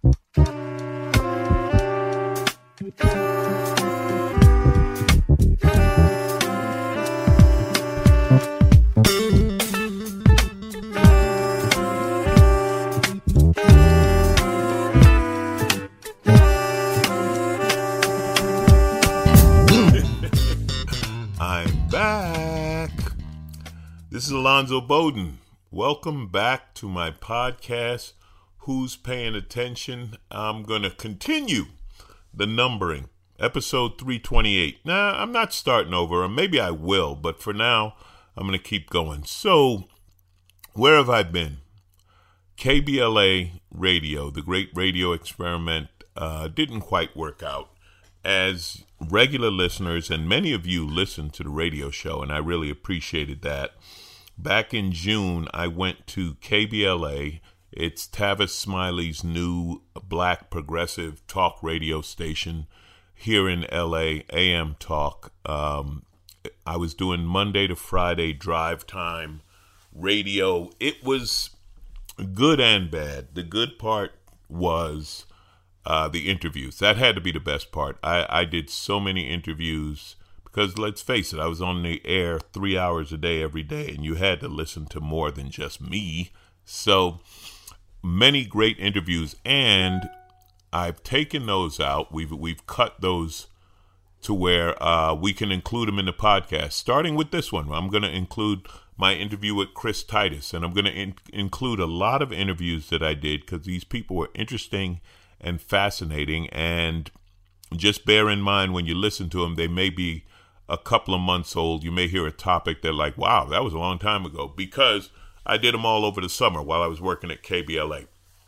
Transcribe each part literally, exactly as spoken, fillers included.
This is Alonzo Bowden. Welcome back to my podcast, Who's Paying Attention? I'm going to continue the numbering, episode three twenty-eight. Now, I'm not starting over, or maybe I will, but for now, I'm going to keep going. So, where have I been? K B L A radio, the great radio experiment, uh, didn't quite work out. As regular listeners, and many of you listen to the radio show, and I really appreciated that. Back in June, I went to K B L A. It's Tavis Smiley's new black progressive talk radio station here in L A, A M Talk. Um, I was doing Monday to Friday drive time radio. It was good and bad. The good part was uh, the interviews. That had to be the best part. I, I did so many interviews. Because let's face it, I was on the air three hours a day every day, and you had to listen to more than just me. So many great interviews, and I've taken those out. We've we've cut those to where uh, we can include them in the podcast. Starting with this one, I'm going to include my interview with Chris Titus, and I'm going to in- include a lot of interviews that I did because these people were interesting and fascinating. And just bear in mind when you listen to them, they may be a couple of months old. You may hear a topic that like, wow, that was a long time ago, because I did them all over the summer while I was working at K B L A.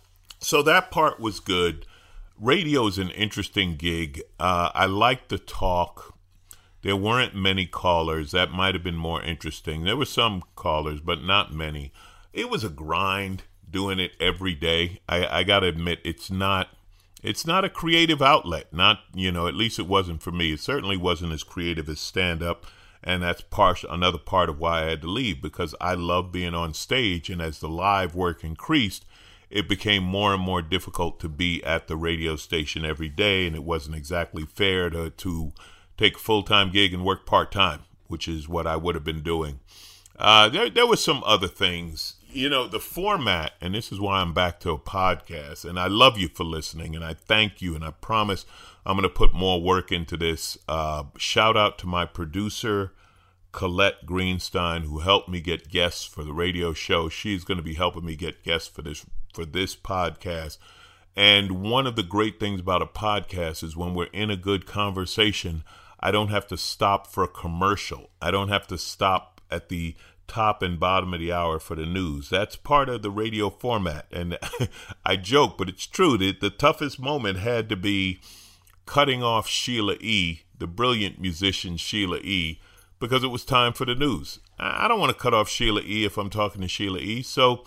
So that part was good. Radio is an interesting gig. Uh, I like the talk. There weren't many callers. That might have been more interesting. There were some callers, but not many. It was a grind doing it every day. I, I got to admit, it's not It's not a creative outlet, not, you know, at least it wasn't for me. It certainly wasn't as creative as stand-up, and that's part, another part of why I had to leave, because I love being on stage, and as the live work increased, it became more and more difficult to be at the radio station every day, and it wasn't exactly fair to, to take a full-time gig and work part-time, which is what I would have been doing. Uh, there, there were some other things. You know, the format, and this is why I'm back to a podcast, and I love you for listening, and I thank you, and I promise I'm going to put more work into this. Uh, shout out to my producer, Colette Greenstein, who helped me get guests for the radio show. She's going to be helping me get guests for this for this podcast. And one of the great things about a podcast is when we're in a good conversation, I don't have to stop for a commercial. I don't have to stop at the top and bottom of the hour for the news. That's part of the radio format. And I joke, but it's true. The, the toughest moment had to be cutting off Sheila E., the brilliant musician Sheila E., because it was time for the news. I don't want to cut off Sheila E. if I'm talking to Sheila E. So,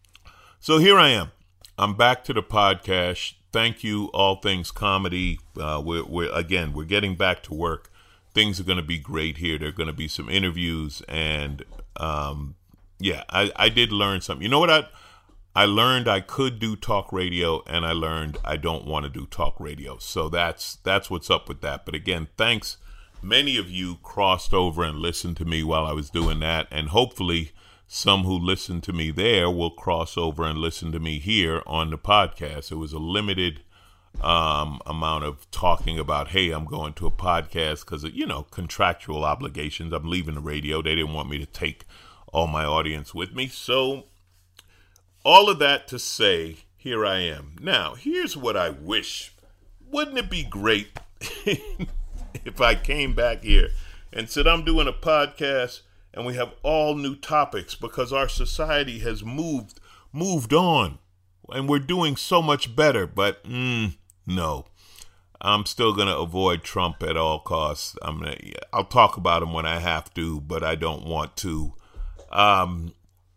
so here I am. I'm back to the podcast. Thank you, All Things Comedy. Uh, we're, we're again, we're getting back to work. Things are going to be great here. There are going to be some interviews, and um, yeah, I, I did learn something. You know what? I I learned I could do talk radio, and I learned I don't want to do talk radio. So that's that's what's up with that. But again, thanks. Many of you crossed over and listened to me while I was doing that, and hopefully some who listened to me there will cross over and listen to me here on the podcast. It was a limited um, amount of talking about, hey, I'm going to a podcast because of, you know, contractual obligations. I'm leaving the radio. They didn't want me to take all my audience with me. So all of that to say, here I am. Now, here's what I wish. Wouldn't it be great if I came back here and said, I'm doing a podcast and we have all new topics because our society has moved, moved on and we're doing so much better. But mm, no, I'm still going to avoid Trump at all costs. I'm gonna, I'll talk about him when I have to, but I don't want to. Um,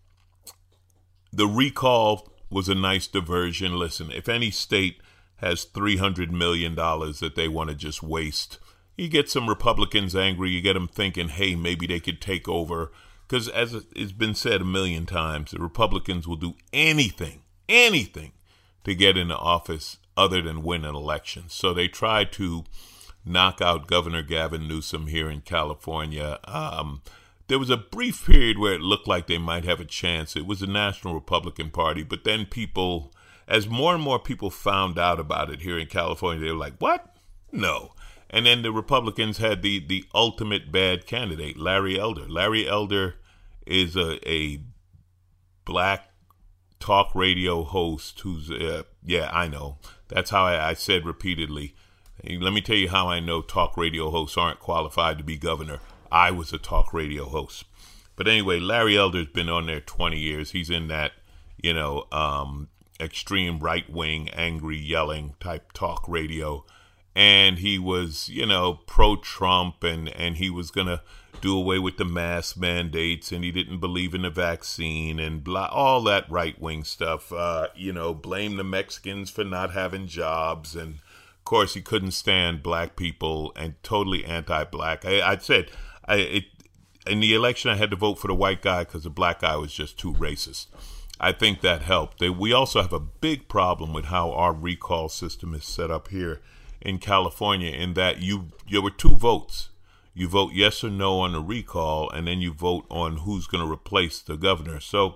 the recall was a nice diversion. Listen, if any state has three hundred million dollars that they want to just waste, you get some Republicans angry. You get them thinking, hey, maybe they could take over. Because as it's been said a million times, the Republicans will do anything, anything to get into office other than win an election. So they tried to knock out Governor Gavin Newsom here in California. Um, there was a brief period where it looked like they might have a chance. It was the National Republican Party, but then people, as more and more people found out about it here in California, they were like, what? No. And then the Republicans had the, the ultimate bad candidate, Larry Elder. Larry Elder is a, a black talk radio host who's, uh, yeah, I know. That's how I, I said repeatedly. Let me tell you how I know talk radio hosts aren't qualified to be governor. I was a talk radio host. But anyway, Larry Elder's been on there twenty years. He's in that, you know, um, extreme right-wing, angry, yelling type talk radio. And he was, you know, pro-Trump, and, and he was going to do away with the mask mandates, and he didn't believe in the vaccine, and blah, all that right-wing stuff. Uh, you know, blame the Mexicans for not having jobs, and of course, he couldn't stand black people and totally anti-black. I, I said, I, it, in the election, I had to vote for the white guy because the black guy was just too racist. I think that helped. They, we also have a big problem with how our recall system is set up here in California, in that you there were two votes. You vote yes or no on the recall, and then you vote on who's going to replace the governor. So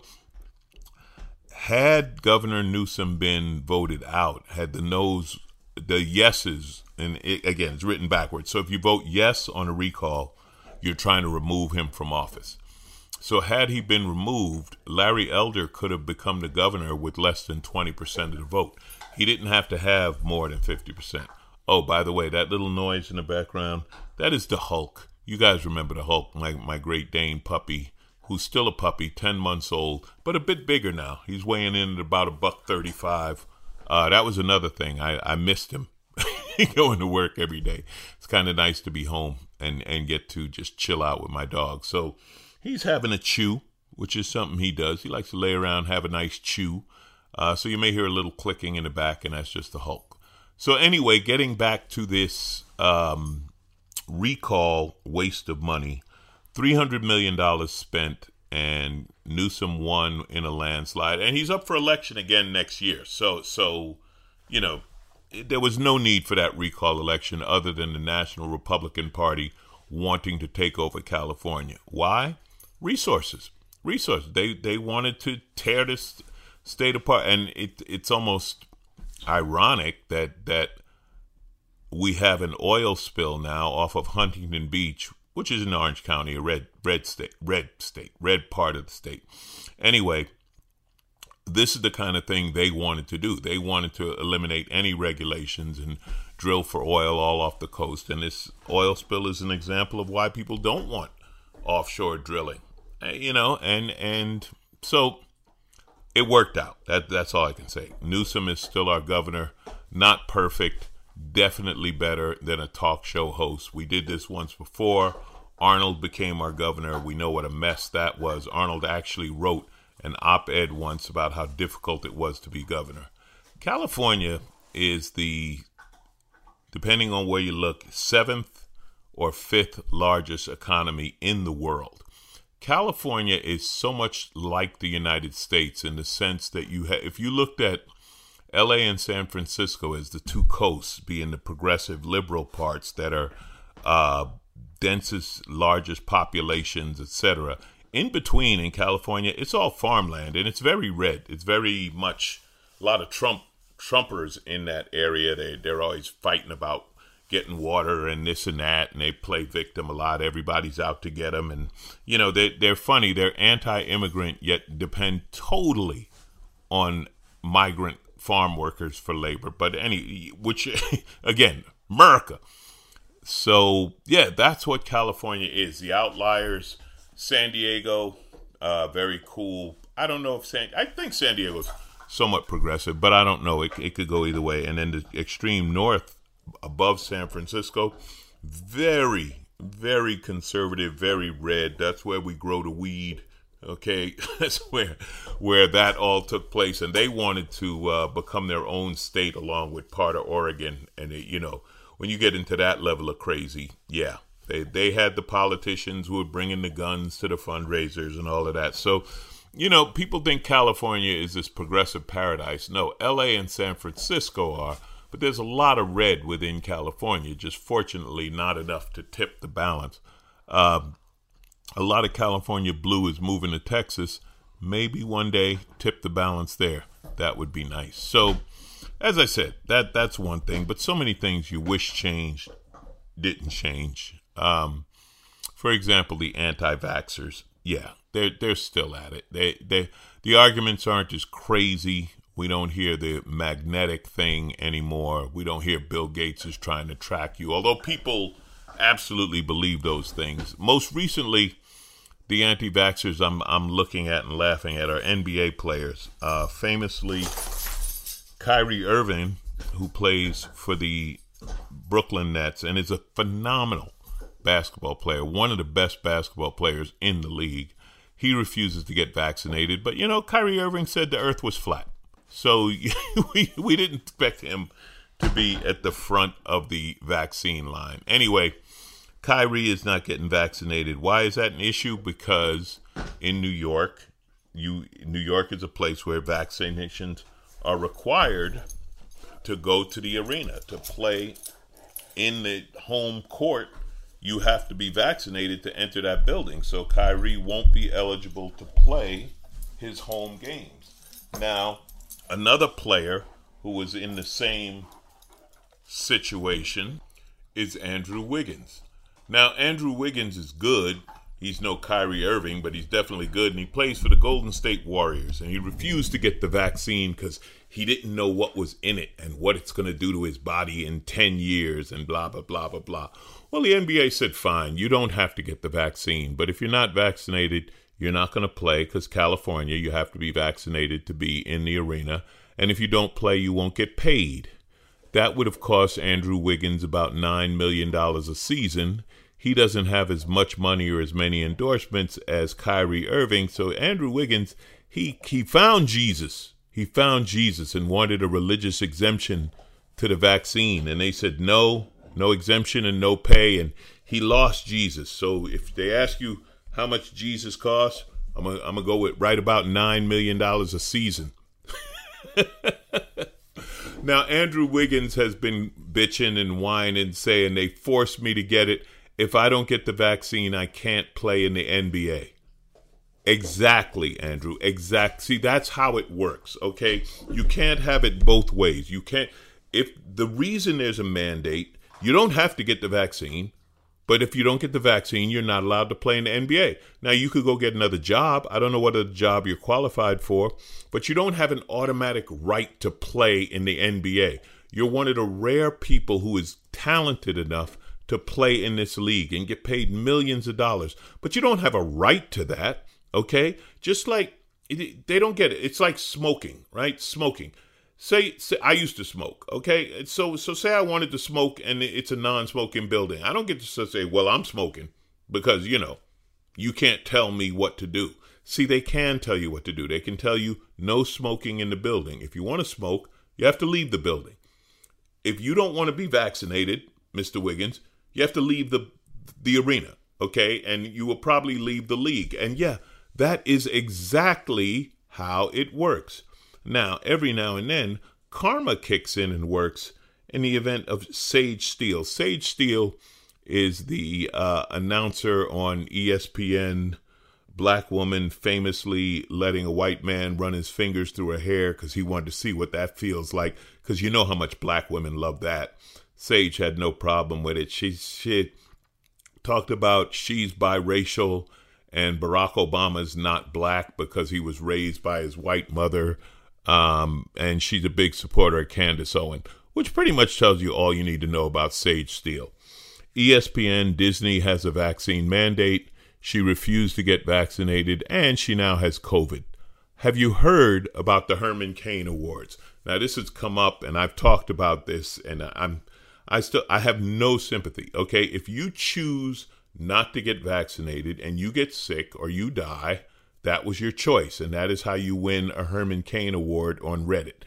had Governor Newsom been voted out, had the no's, the yeses, and it, again, it's written backwards. So if you vote yes on a recall, you're trying to remove him from office. So had he been removed, Larry Elder could have become the governor with less than twenty percent of the vote. He didn't have to have more than fifty percent. Oh, by the way, that little noise in the background, that is the Hulk. You guys remember the Hulk, my, my Great Dane puppy, who's still a puppy, ten months old, but a bit bigger now. He's weighing in at about a buck thirty-five. Uh, that was another thing. I, I missed him going to work every day. It's kind of nice to be home and, and get to just chill out with my dog. So he's having a chew, which is something he does. He likes to lay around, have a nice chew. Uh, so you may hear a little clicking in the back, and that's just the Hulk. So anyway, getting back to this um, recall waste of money, three hundred million dollars spent, and Newsom won in a landslide, and he's up for election again next year. So, so you know, it, there was no need for that recall election other than the National Republican Party wanting to take over California. Why? Resources. Resources. They they wanted to tear this state apart, and it it's almost ironic that that we have an oil spill now off of Huntington Beach, which is in Orange County, a red red state, red state, red part of the state. Anyway, this is the kind of thing they wanted to do. They wanted to eliminate any regulations and drill for oil all off the coast. And this oil spill is an example of why people don't want offshore drilling. You know, and and so it worked out. That that's all I can say. Newsom is still our governor. Not perfect. Definitely better than a talk show host. We did this once before. Arnold became our governor. We know what a mess that was. Arnold actually wrote an op-ed once about how difficult it was to be governor. California is the, depending on where you look, seventh or fifth largest economy in the world. California is so much like the United States in the sense that you ha- if you looked at L A and San Francisco as the two coasts, being the progressive liberal parts that are uh, densest, largest populations, et cetera. In between, in California, it's all farmland, and it's very red. It's very much a lot of Trump Trumpers in that area. They they're always fighting about getting water and this and that, and they play victim a lot. Everybody's out to get them, and you know they they're funny. They're anti-immigrant, yet depend totally on migrant farm workers for labor. But any, which again, America. So yeah, that's what California is. The outliers. San Diego, uh, very cool. I don't know if San. I think San Diego's somewhat progressive, but I don't know. It it could go either way. And then the extreme north, above San Francisco, very, very conservative, very red. That's where we grow the weed. Okay, that's where where that all took place, and they wanted to uh, become their own state along with part of Oregon. And it, you know, when you get into that level of crazy, yeah, they they had the politicians who were bringing the guns to the fundraisers and all of that. So you know, people think California is this progressive paradise. No, L A and San Francisco are, but there's a lot of red within California, just fortunately not enough to tip the balance. Um, a lot of California blue is moving to Texas. Maybe one day tip the balance there. That would be nice. So, as I said, that that's one thing, but so many things you wish changed didn't change. Um, for example, the anti-vaxxers. Yeah, they're they're still at it. They they the arguments aren't as crazy. We don't hear the magnetic thing anymore. We don't hear Bill Gates is trying to track you, although people absolutely believe those things. Most recently, the anti-vaxxers I'm I'm looking at and laughing at are N B A players. Uh, famously, Kyrie Irving, who plays for the Brooklyn Nets and is a phenomenal basketball player, one of the best basketball players in the league. He refuses to get vaccinated. But, you know, Kyrie Irving said the earth was flat. So we, we didn't expect him to be at the front of the vaccine line. Anyway, Kyrie is not getting vaccinated. Why is that an issue? Because in New York, you New York is a place where vaccinations are required to go to the arena, to play in the home court. You have to be vaccinated to enter that building. So Kyrie won't be eligible to play his home games. Now, another player who was in the same situation is Andrew Wiggins. Now, Andrew Wiggins is good. He's no Kyrie Irving, but he's definitely good. And he plays for the Golden State Warriors. And he refused to get the vaccine because he didn't know what was in it and what it's going to do to his body in ten years and blah, blah, blah, blah, blah. Well, the N B A said, fine, you don't have to get the vaccine. But if you're not vaccinated, you're not going to play because California, you have to be vaccinated to be in the arena. And if you don't play, you won't get paid. That would have cost Andrew Wiggins about nine million dollars a season. He doesn't have as much money or as many endorsements as Kyrie Irving. So Andrew Wiggins, he he found Jesus. He found Jesus and wanted a religious exemption to the vaccine. And they said, no, no exemption and no pay. And he lost Jesus. So if they ask you how much Jesus costs, I'm going I'm to go with right about nine million dollars a season. Now, Andrew Wiggins has been bitching and whining, saying they forced me to get it. If I don't get the vaccine, I can't play in the N B A. Exactly, Andrew. Exact. See, that's how it works, okay? You can't have it both ways. You can't. If the reason there's a mandate, you don't have to get the vaccine. But if you don't get the vaccine, you're not allowed to play in the N B A. Now, you could go get another job. I don't know what other job you're qualified for, but you don't have an automatic right to play in the N B A. You're one of the rare people who is talented enough to play in this league and get paid millions of dollars. But you don't have a right to that, okay? Just like it, they don't get it. It's like smoking, right? Smoking. Say, say I used to smoke, okay? So so say I wanted to smoke and it's a non-smoking building. I don't get to say, well, I'm smoking because, you know, you can't tell me what to do. See, they can tell you what to do. They can tell you no smoking in the building. If you want to smoke, you have to leave the building. If you don't want to be vaccinated, Mister Wiggins, you have to leave the the arena, okay? And you will probably leave the league. And yeah, that is exactly how it works. Now, every now and then, karma kicks in and works in the event of Sage Steele. Sage Steele is the uh, announcer on E S P N, black woman famously letting a white man run his fingers through her hair because he wanted to see what that feels like, because you know how much black women love that. Sage had no problem with it. She, she talked about she's biracial and Barack Obama's not black because he was raised by his white mother. Um, and she's a big supporter of Candace Owen, which pretty much tells you all you need to know about Sage Steele. E S P N, Disney has a vaccine mandate. She refused to get vaccinated, and she now has COVID. Have you heard about the Herman Cain Awards? Now, this has come up, and I've talked about this, and I'm, I still, I have no sympathy. Okay, if you choose not to get vaccinated and you get sick or you die, that was your choice, and that is how you win a Herman Cain Award on Reddit.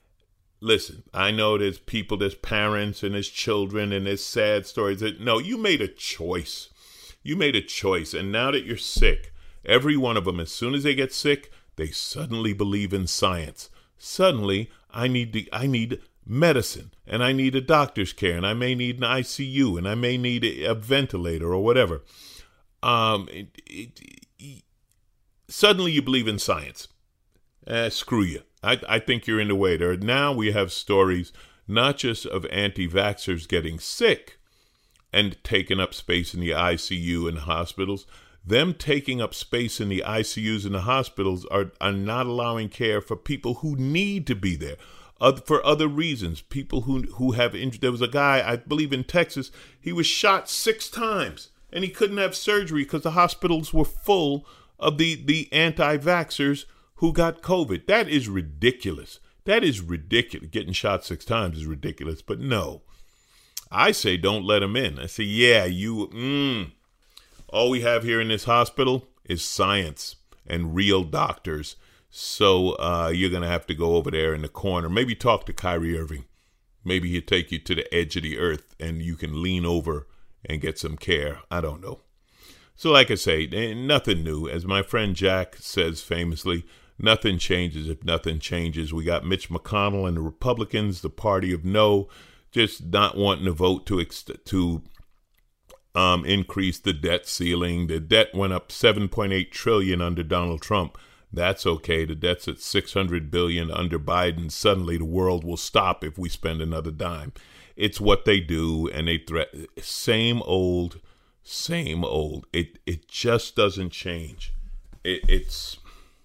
Listen, I know there's people, there's parents, and there's children, and there's sad stories. That, no, you made a choice. You made a choice, and now that you're sick, every one of them, as soon as they get sick, They suddenly believe in science. Suddenly, I need to, I need medicine, and I need a doctor's care, and I may need an I C U, and I may need a, a ventilator or whatever. Um, it, it, it, suddenly you believe in science. Uh, screw you. I, I think you're in the way there. Now we have stories not just of anti-vaxxers getting sick and taking up space in the I C U and hospitals. Them taking up space in the I C Us and the hospitals are, are not allowing care for people who need to be there. Uh, for other reasons, people who who have injured. There was a guy, I believe in Texas, he was shot six times and he couldn't have surgery because the hospitals were full of the, the anti-vaxxers who got COVID. That is ridiculous. That is ridiculous. Getting shot six times is ridiculous, but no. I say don't let them in. I say, yeah, you, mm. All we have here in this hospital is science and real doctors. So uh, you're going to have to go over there in the corner. Maybe talk to Kyrie Irving. Maybe he'll take you to the edge of the earth and you can lean over and get some care. I don't know. So like I say, nothing new. As my friend Jack says famously, nothing changes if nothing changes. We got Mitch McConnell and the Republicans, the party of no, just not wanting to vote to ex- to um, increase the debt ceiling. The debt went up seven point eight trillion dollars under Donald Trump. That's okay. The debt's at six hundred billion dollars under Biden. Suddenly the world will stop if we spend another dime. It's what they do, and they threaten. Same old, same old. It it just doesn't change. It, it's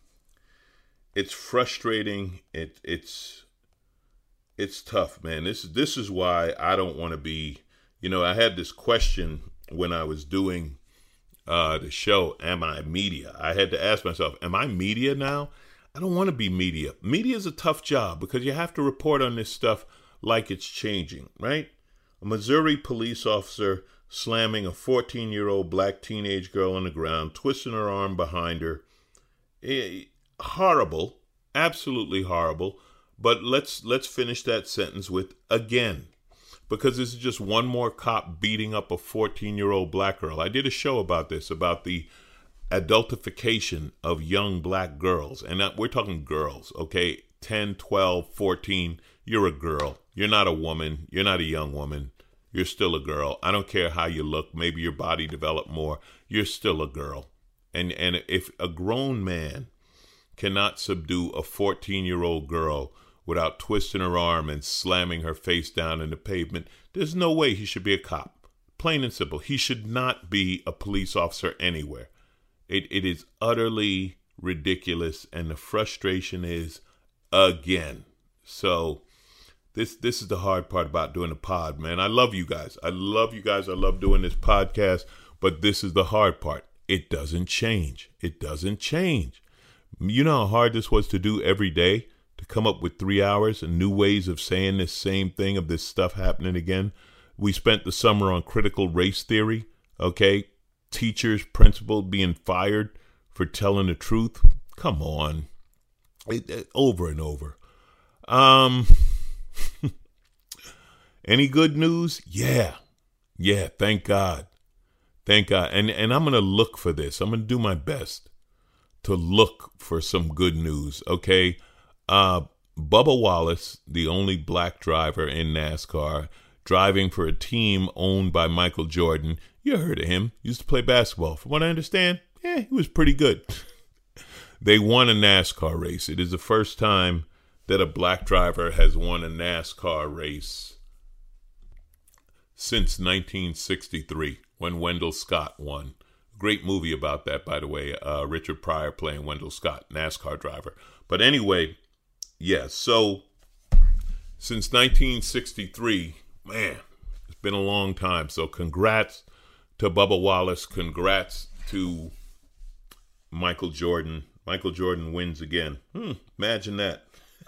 it's frustrating. It it's it's tough, man. This this is why I don't want to be. You know, I had this question when I was doing Uh, the show, am I media? I had to ask myself, am I media now? I don't want to be media. Media is a tough job because you have to report on this stuff like it's changing, right? A Missouri police officer slamming a fourteen-year-old black teenage girl on the ground, twisting her arm behind her. Eh, horrible, absolutely horrible. But let's let's finish that sentence with again. Because this is just one more cop beating up a fourteen-year-old black girl. I did a show about this, about the adultification of young black girls. And we're talking girls, okay? ten, twelve, fourteen, you're a girl. You're not a woman. You're not a young woman. You're still a girl. I don't care how you look. Maybe your body developed more. You're still a girl. And, and if a grown man cannot subdue a fourteen-year-old girl without twisting her arm and slamming her face down in the pavement, there's no way he should be a cop. Plain and simple. He should not be a police officer anywhere. It It is utterly ridiculous, and the frustration is again. So this this is the hard part about doing a pod, man. I love you guys. I love you guys. I love doing this podcast, but this is the hard part. It doesn't change. It doesn't change. You know how hard this was to do every day? To come up with three hours and new ways of saying this same thing, of this stuff happening again. We spent the summer on critical race theory, okay? Teachers, principals being fired for telling the truth. Come on. It, it, over and over. Um, any good news? Yeah. Yeah, thank God. Thank God. And, and I'm going to look for this. I'm going to do my best to look for some good news, okay? Uh, Bubba Wallace, the only black driver in NASCAR, driving for a team owned by Michael Jordan. You heard of him. He used to play basketball. From what I understand, yeah, he was pretty good. They won a NASCAR race. It is the first time that a black driver has won a NASCAR race since nineteen sixty-three, when Wendell Scott won. Great movie about that, by the way. Uh, Richard Pryor playing Wendell Scott, NASCAR driver. But anyway, yeah, so since nineteen sixty-three, man, it's been a long time. So congrats to Bubba Wallace. Congrats to Michael Jordan. Michael Jordan wins again. Hmm, imagine that.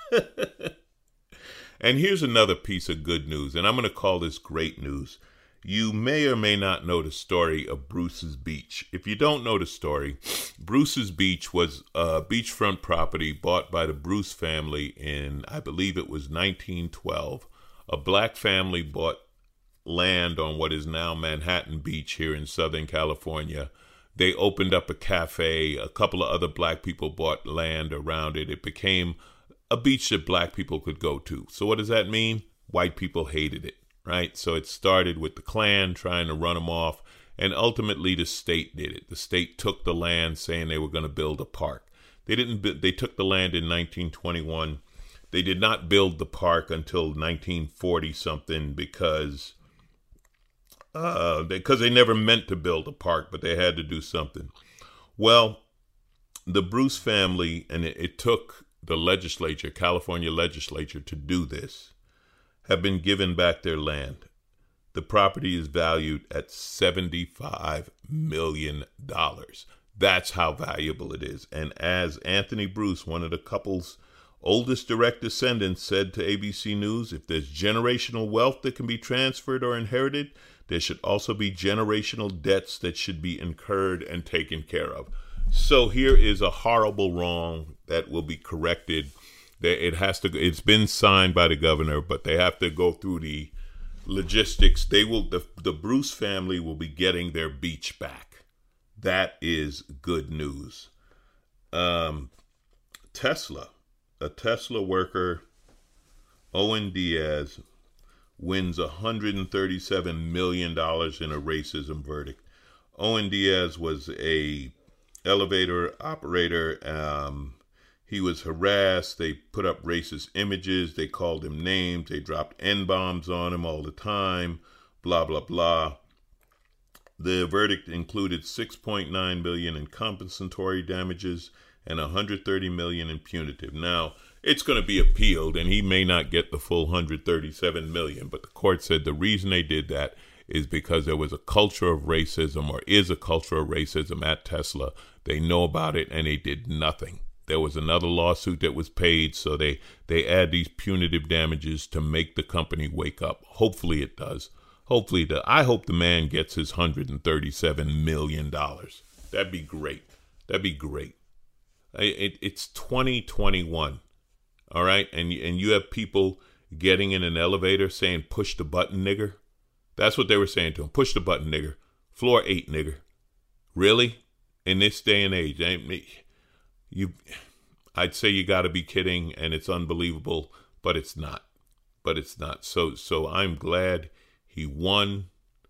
And here's another piece of good news, and I'm going to call this great news. You may or may not know the story of Bruce's Beach. If you don't know the story, Bruce's Beach was a beachfront property bought by the Bruce family in, I believe it was nineteen twelve. A black family bought land on what is now Manhattan Beach here in Southern California. They opened up a cafe. A couple of other black people bought land around it. It became a beach that black people could go to. So what does that mean? White people hated it, right? So it started with the Klan trying to run them off, and ultimately the state did it. The state took the land, saying they were going to build a park. They didn't. They took the land in nineteen twenty-one. They did not build the park until nineteen forty something because uh, because they never meant to build a park, but they had to do something. Well, the Bruce family, and it, it took the legislature, California legislature, to do this, have been given back their land. The property is valued at seventy-five million dollars. That's how valuable it is. And as Anthony Bruce, one of the couple's oldest direct descendants, said to A B C News, if there's generational wealth that can be transferred or inherited, there should also be generational debts that should be incurred and taken care of. So here is a horrible wrong that will be corrected. It has to. It's been signed by the governor, but they have to go through the logistics. They will. The, the Bruce family will be getting their beach back. That is good news. Um, Tesla, a Tesla worker, Owen Diaz, wins one hundred thirty-seven million dollars in a racism verdict. Owen Diaz was a elevator operator. Um, he was harassed. They put up racist images. They called him names. They dropped N-bombs on him all the time. Blah, blah, blah. The verdict included six point nine billion dollars in compensatory damages and one hundred thirty million dollars in punitive. Now, it's going to be appealed, and he may not get the full one hundred thirty-seven million dollars, but the court said the reason they did that is because there was a culture of racism, or is a culture of racism at Tesla. They know about it, and they did nothing. There was another lawsuit that was paid, so they, they add these punitive damages to make the company wake up. Hopefully it does. Hopefully, the I hope the man gets his one hundred thirty-seven million dollars. That'd be great. That'd be great. It, it's twenty twenty-one, all right? And, and you have people getting in an elevator saying, push the button, nigger. That's what they were saying to him. Push the button, nigger. Floor eight, nigger. Really? In this day and age, you, I'd say you got to be kidding, and it's unbelievable, but it's not. But it's not. So, so I'm glad he won.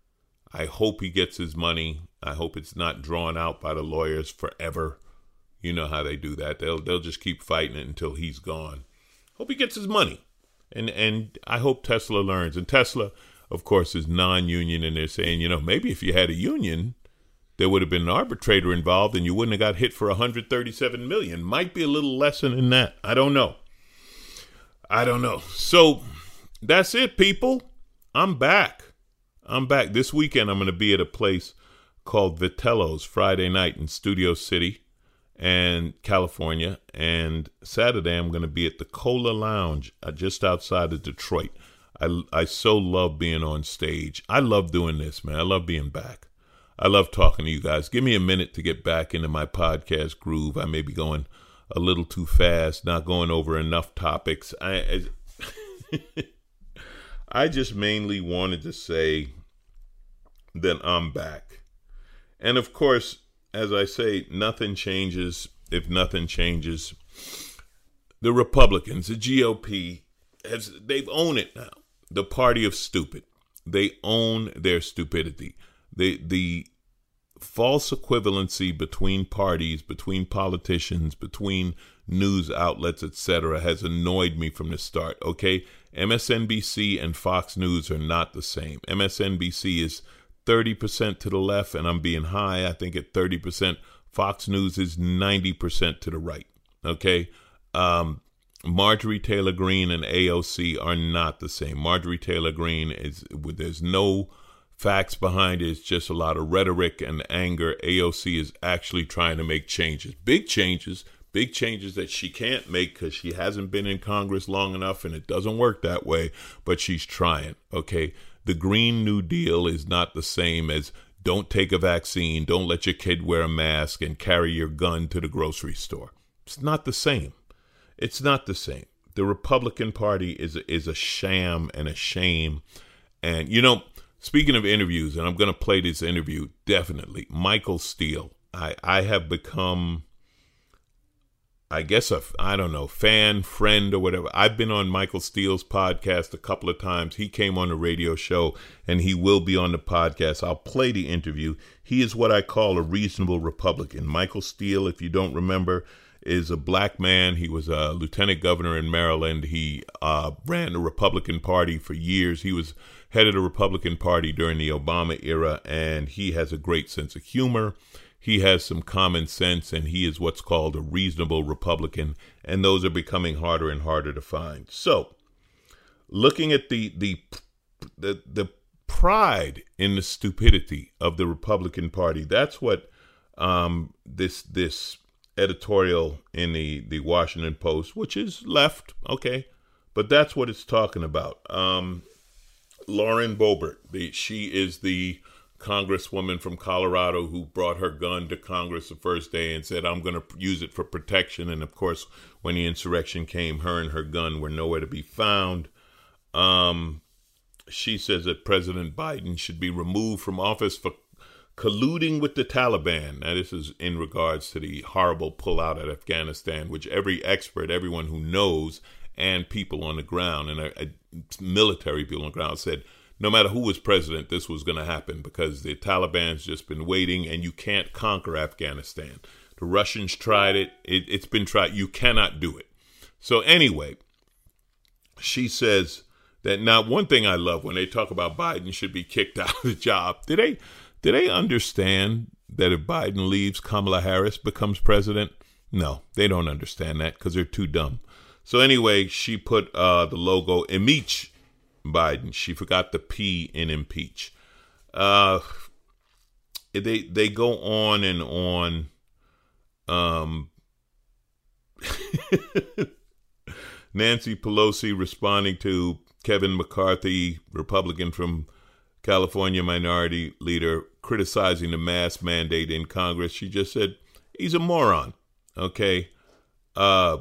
I hope he gets his money. I hope it's not drawn out by the lawyers forever. You know how they do that. They'll they'll just keep fighting it until he's gone. Hope he gets his money. And and I hope Tesla learns. And Tesla, of course, is non-union, and they're saying, you know, maybe if you had a union, there would have been an arbitrator involved and you wouldn't have got hit for one hundred thirty-seven million dollars. Might be a little lesson in that. I don't know. I don't know. So that's it, people. I'm back. I'm back. This weekend, I'm going to be at a place called Vitello's Friday night in Studio City and California. And Saturday, I'm going to be at the Cola Lounge uh, just outside of Detroit. I, I so love being on stage. I love doing this, man. I love being back. I love talking to you guys. Give me a minute to get back into my podcast groove. I may be going a little too fast, not going over enough topics. I... I I just mainly wanted to say that I'm back. And of course, as I say, nothing changes if nothing changes. The Republicans, the G O P, has they've owned it now. The party of stupid. They own their stupidity. The the false equivalency between parties, between politicians, between news outlets, et cetera, has annoyed me from the start. Okay, M S N B C and Fox News are not the same. M S N B C is thirty percent to the left, and I'm being high. I think at thirty percent. Fox News is ninety percent to the right. Okay, um, Marjorie Taylor Greene and A O C are not the same. Marjorie Taylor Greene is there's no facts behind it. It's just a lot of rhetoric and anger. A O C is actually trying to make changes, big changes, big changes that she can't make because she hasn't been in Congress long enough, and it doesn't work that way, but she's trying, okay? The Green New Deal is not the same as don't take a vaccine, don't let your kid wear a mask, and carry your gun to the grocery store. It's not the same. It's not the same. The Republican Party is a, is a sham and a shame. And, you know, speaking of interviews, and I'm going to play this interview, definitely, Michael Steele. I I have become, I guess, a, I don't know, fan, friend, or whatever. I've been on Michael Steele's podcast a couple of times. He came on the radio show, and he will be on the podcast. I'll play the interview. He is what I call a reasonable Republican. Michael Steele, if you don't remember, is a black man. He was a lieutenant governor in Maryland. He uh, ran the Republican Party for years. He was head of the Republican Party during the Obama era, and he has a great sense of humor. He has some common sense, and he is what's called a reasonable Republican, and those are becoming harder and harder to find. So, looking at the the the, the pride in the stupidity of the Republican Party, that's what um, this this editorial in the, the Washington Post, which is left, okay, but that's what it's talking about. Um, Lauren Boebert, the, she is the congresswoman from Colorado who brought her gun to Congress the first day and said, I'm going to use it for protection. And of course, when the insurrection came, her and her gun were nowhere to be found. Um, she says that President Biden should be removed from office for colluding with the Taliban. Now, this is in regards to the horrible pullout at Afghanistan, which every expert, everyone who knows, and people on the ground, and uh, military people on the ground said, no matter who was president, this was going to happen because the Taliban's just been waiting, and you can't conquer Afghanistan. The Russians tried it. it. It's been tried. You cannot do it. So anyway, she says that now one thing I love when they talk about Biden should be kicked out of the job. Do they, do they understand that if Biden leaves, Kamala Harris becomes president? No, they don't understand that because they're too dumb. So anyway, she put uh, the logo impeach Biden. She forgot the P in impeach. Uh, they they go on and on. Um, Nancy Pelosi responding to Kevin McCarthy, Republican from California, minority leader, criticizing the mask mandate in Congress. She just said he's a moron. Okay. Uh,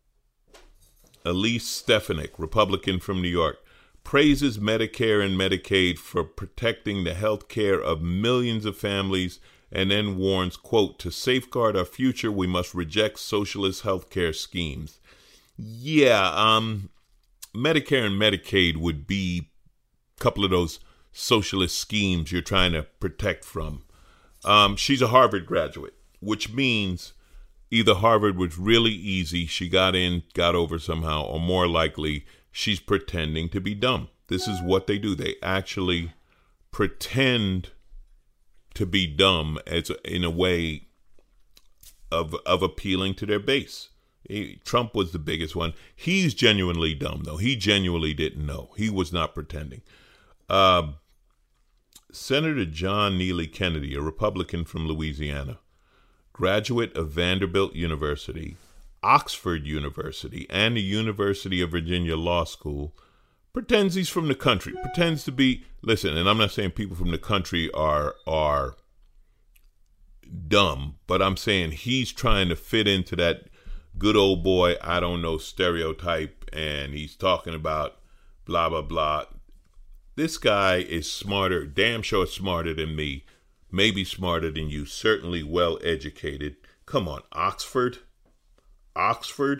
Elise Stefanik, Republican from New York, praises Medicare and Medicaid for protecting the health care of millions of families and then warns, quote, to safeguard our future, we must reject socialist health care schemes. Yeah, um, Medicare and Medicaid would be a couple of those socialist schemes you're trying to protect from. Um, she's a Harvard graduate, which means either Harvard was really easy, she got in, got over somehow, or more likely, she's pretending to be dumb. This is what they do. They actually pretend to be dumb as a, in a way of of appealing to their base. He, Trump was the biggest one. He's genuinely dumb, though. He genuinely didn't know. He was not pretending. Uh, Senator John Neely Kennedy, a Republican from Louisiana, graduate of Vanderbilt University, Oxford University, and the University of Virginia Law School, pretends he's from the country, pretends to be, listen, and I'm not saying people from the country are are dumb, but I'm saying he's trying to fit into that good old boy, I don't know, stereotype, and he's talking about blah, blah, blah. This guy is smarter, damn sure smarter than me, maybe smarter than you, certainly well educated. Come on, Oxford? Oxford?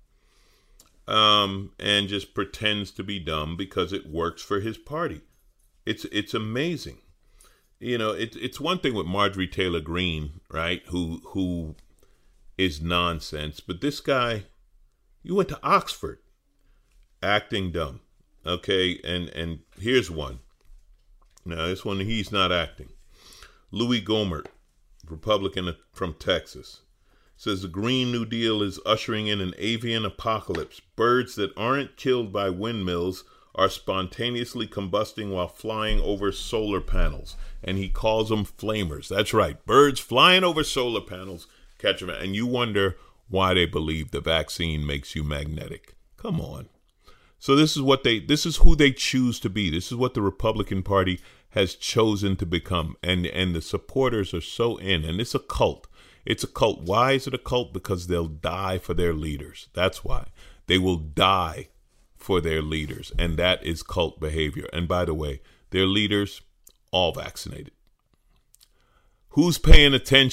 Um, and just pretends to be dumb because it works for his party. It's it's amazing. You know, it, it's one thing with Marjorie Taylor Greene, right, who who is nonsense. But this guy, you went to Oxford, acting dumb. Okay, and, and here's one. Now, this one, he's not acting. Louis Gohmert, Republican from Texas, says the Green New Deal is ushering in an avian apocalypse. Birds that aren't killed by windmills are spontaneously combusting while flying over solar panels. And he calls them flamers. That's right. Birds flying over solar panels catch them. And you wonder why they believe the vaccine makes you magnetic. Come on. So this is what they, this is who they choose to be. This is what the Republican Party has chosen to become. And, and the supporters are so in. And it's a cult. It's a cult. Why is it a cult? Because they'll die for their leaders. That's why. They will die for their leaders. And that is cult behavior. And by the way, their leaders, all vaccinated. Who's paying attention?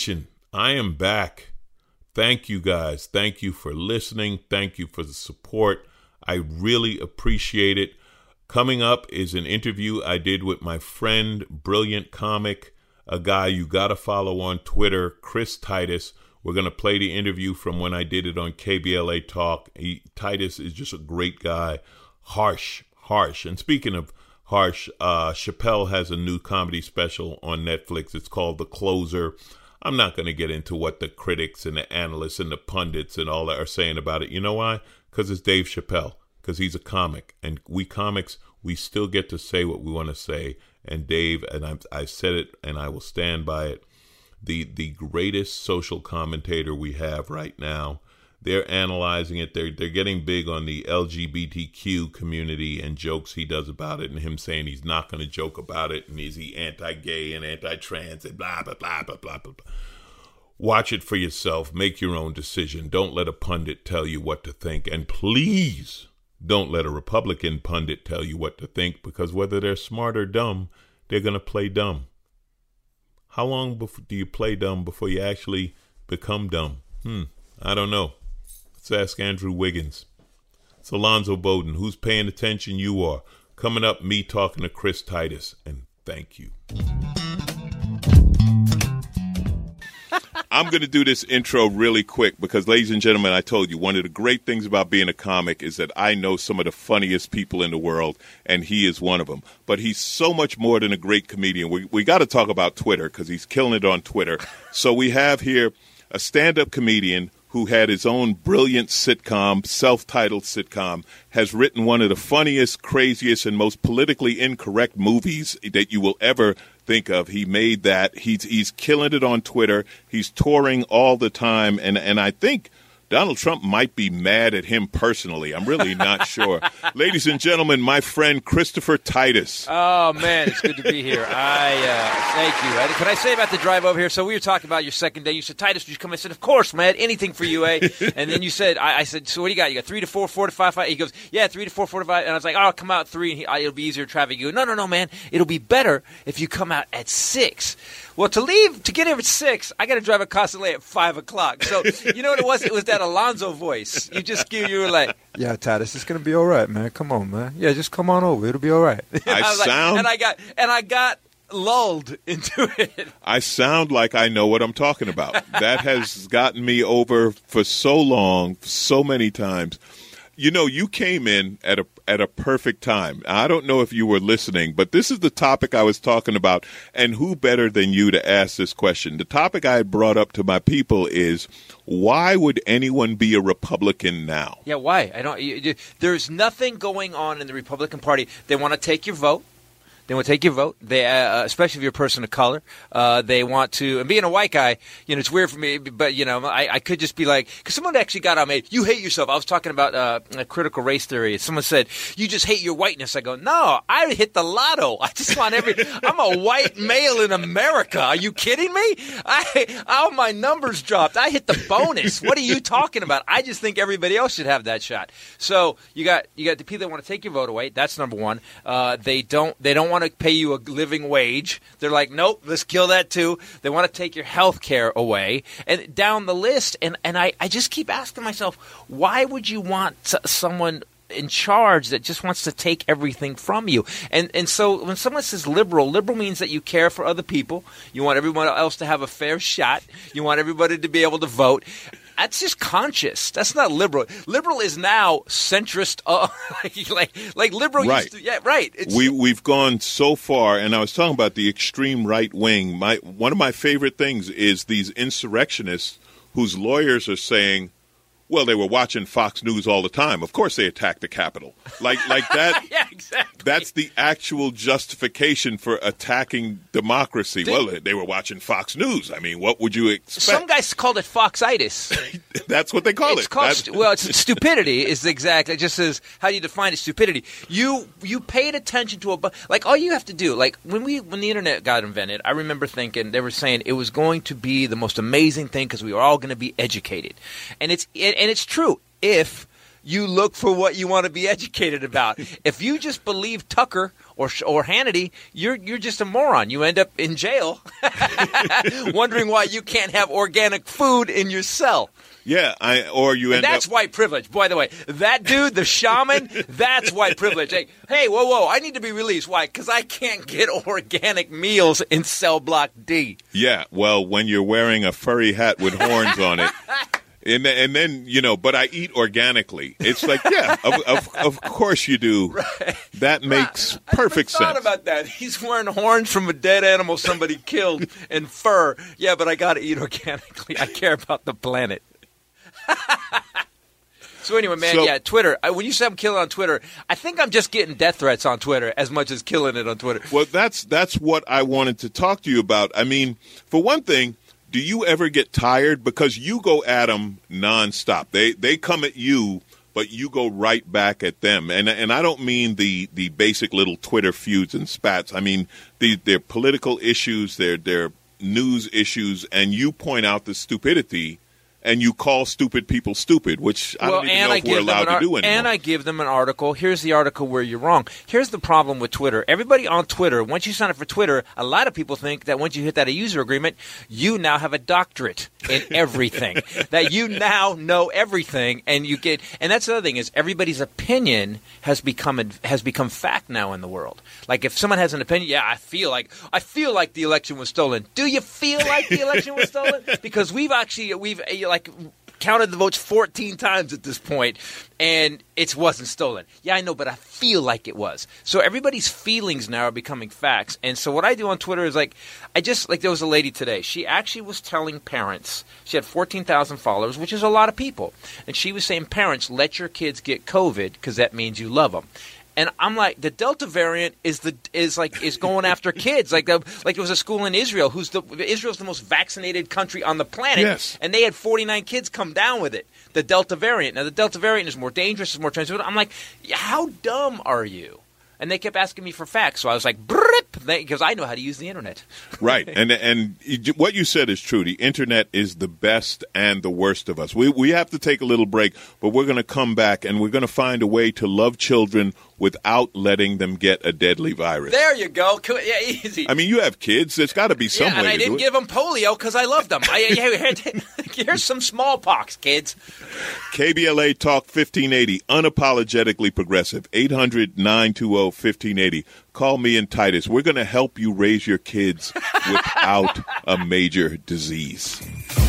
I am back. Thank you guys. Thank you for listening. Thank you for the support. I really appreciate it. Coming up is an interview I did with my friend, brilliant comic, a guy you got to follow on Twitter, Chris Titus. We're going to play the interview from when I did it on K B L A Talk. He, Titus is just a great guy. Harsh, harsh. And speaking of harsh, uh, Chappelle has a new comedy special on Netflix. It's called The Closer. I'm not going to get into what the critics and the analysts and the pundits and all that are saying about it. You know why? Because it's Dave Chappelle. Because he's a comic. And we comics, we still get to say what we want to say. And Dave, and I, I said it and I will stand by it, the the greatest social commentator we have right now. They're analyzing it. They're, they're getting big on the L G B T Q community and jokes he does about it and him saying he's not going to joke about it and is he anti-gay and anti-trans and blah, blah, blah, blah, blah, blah. Watch it for yourself. Make your own decision. Don't let a pundit tell you what to think. And please don't let a Republican pundit tell you what to think, because whether they're smart or dumb, they're going to play dumb. How long before, do you play dumb before you actually become dumb? Hmm, I don't know. Let's ask Andrew Wiggins. It's Alonzo Bowden. Who's paying attention? You are. Coming up, me talking to Chris Titus. And thank you. I'm going to do this intro really quick because, ladies and gentlemen, I told you, one of the great things about being a comic is that I know some of the funniest people in the world, and he is one of them. But he's so much more than a great comedian. We we got to talk about Twitter because he's killing it on Twitter. So we have here a stand-up comedian who had his own brilliant sitcom, self-titled sitcom, has written one of the funniest, craziest, and most politically incorrect movies that you will ever think of. He made that. He's he's killing it on Twitter. He's touring all the time, and and I think Donald Trump might be mad at him personally. I'm really not sure. Ladies and gentlemen, my friend Christopher Titus. Oh, man, it's good to be here. I uh, thank you. Can I say about the drive over here? So we were talking about your second day. You said, Titus, would you come? I said, of course, man. Anything for you, eh? And then you said, I, I said, so what do you got? You got three to four, four to five, five? He goes, yeah, three to four, four to five. And I was like, oh, I'll come out at three, and he, I, it'll be easier traffic. You go, no, no, no, man. It'll be better if you come out at six. Well, to leave, to get here at six, I got to drive across the lane at five o'clock. So, you know what it was? It was that Alonzo voice. You just give, you were like, yeah, Titus, it's going to be all right, man. Come on, man. Yeah, just come on over. It'll be all right. I, I sound... Like, and I got, and I got lulled into it. I sound like I know what I'm talking about. That has gotten me over for so long, so many times. You know, you came in at a at a perfect time. I don't know if you were listening, but this is the topic I was talking about, and who better than you to ask this question? The topic I had brought up to my people is, why would anyone be a Republican now? Yeah, why? I don't. You, there's nothing going on in the Republican Party. They want to take your vote. They want to take your vote, they, uh, especially if you're a person of color. Uh, they want to, and being a white guy, you know, it's weird for me, but, you know, I, I could just be like, because someone actually got on me, you hate yourself. I was talking about uh, a critical race theory. Someone said, you just hate your whiteness. I go, no, I hit the lotto. I just want every, I'm a white male in America. Are you kidding me? I, all my numbers dropped. I hit the bonus. What are you talking about? I just think everybody else should have that shot. So you got, you got the people that want to take your vote away. That's number one. Uh, they don't, they don't want to pay you a living wage. They're like, nope, let's kill that too. They want to take your health care away and down the list. And, and I, I just keep asking myself, why would you want someone in charge that just wants to take everything from you? And and so when someone says liberal, liberal means that you care for other people. You want everyone else to have a fair shot. You want everybody to be able to vote. That's just conscious. That's not liberal. Liberal is now centrist. Uh, like, like, like liberal right. used to. Yeah, right. It's, we we've gone so far, and I was talking about the extreme right wing. My one of my favorite things is these insurrectionists whose lawyers are saying, well, they were watching Fox News all the time. Of course they attacked the Capitol. Like like that. Yeah, exactly. That's the actual justification for attacking democracy. They, well, they were watching Fox News. I mean, what would you expect? Some guys called it Foxitis. That's what they call it's it. Called That's... stu- well, it's stupidity is the exact. It just says, how do you define it? Stupidity. You you paid attention to a bu- like all you have to do. Like when we when the internet got invented, I remember thinking they were saying it was going to be the most amazing thing because we were all going to be educated, and it's it, and it's true if you look for what you want to be educated about. If you just believe Tucker or or Hannity, you're you're just a moron. You end up in jail wondering why you can't have organic food in your cell. Yeah, I, or you end and that's up... white privilege. By the way, that dude, the shaman, that's white privilege. Hey, hey, whoa, whoa, I need to be released. Why? Because I can't get organic meals in cell block D. Yeah, well, when you're wearing a furry hat with horns on it, and, and then, you know, but I eat organically. It's like, yeah, of, of, of course you do. Right. That makes I perfect never thought sense. about that. He's wearing horns from a dead animal somebody killed and fur. Yeah, but I got to eat organically. I care about the planet. So anyway, man, So- yeah, Twitter. I, when you say I'm killing on Twitter, I think I'm just getting death threats on Twitter as much as killing it on Twitter. Well, that's that's what I wanted to talk to you about. I mean, for one thing, do you ever get tired? Because you go at them nonstop. They they come at you, but you go right back at them. And and I don't mean the, the basic little Twitter feuds and spats. I mean the their political issues, their their news issues, and you point out the stupidity. And you call stupid people stupid, which I well, don't even and know I if give we're them allowed an to ar- do anymore. And I give them an article. Here's the article where you're wrong. Here's the problem with Twitter. Everybody on Twitter, once you sign up for Twitter, a lot of people think that once you hit that user agreement, you now have a doctorate in everything. That you now know everything, and you get. And that's the other thing is everybody's opinion has become has become fact now in the world. Like if someone has an opinion, yeah, I feel like I feel like the election was stolen. Do you feel like the election was stolen? Because we've actually we've uh, like. counted the votes fourteen times at this point, and it wasn't stolen. Yeah, I know, but I feel like it was. So everybody's feelings now are becoming facts. And so what I do on Twitter is like, I just, like there was a lady today. She actually was telling parents, she had fourteen thousand followers, which is a lot of people. And she was saying, parents, let your kids get COVID because that means you love them. And I'm like, the Delta variant is the is like is going after kids. Like the, like there was a school in Israel who's the Israel's the most vaccinated country on the planet, Yes. and they had forty-nine kids come down with it. The Delta variant. Now the Delta variant is more dangerous, it's more transmissible. I'm like, how dumb are you? And they kept asking me for facts, so I was like, because I know how to use the internet. Right, and and what you said is true. The internet is the best and the worst of us. We we have to take a little break, but we're going to come back and we're going to find a way to love children without letting them get a deadly virus. There you go. Co- Yeah, easy. I mean, you have kids. There's got to be some yeah, way and I to didn't do it. give them polio because I loved them. I, yeah, here's some smallpox, kids. K B L A Talk fifteen eighty, unapologetically progressive, eight hundred, nine two zero, fifteen eighty. Call me and Titus. We're going to help you raise your kids without a major disease.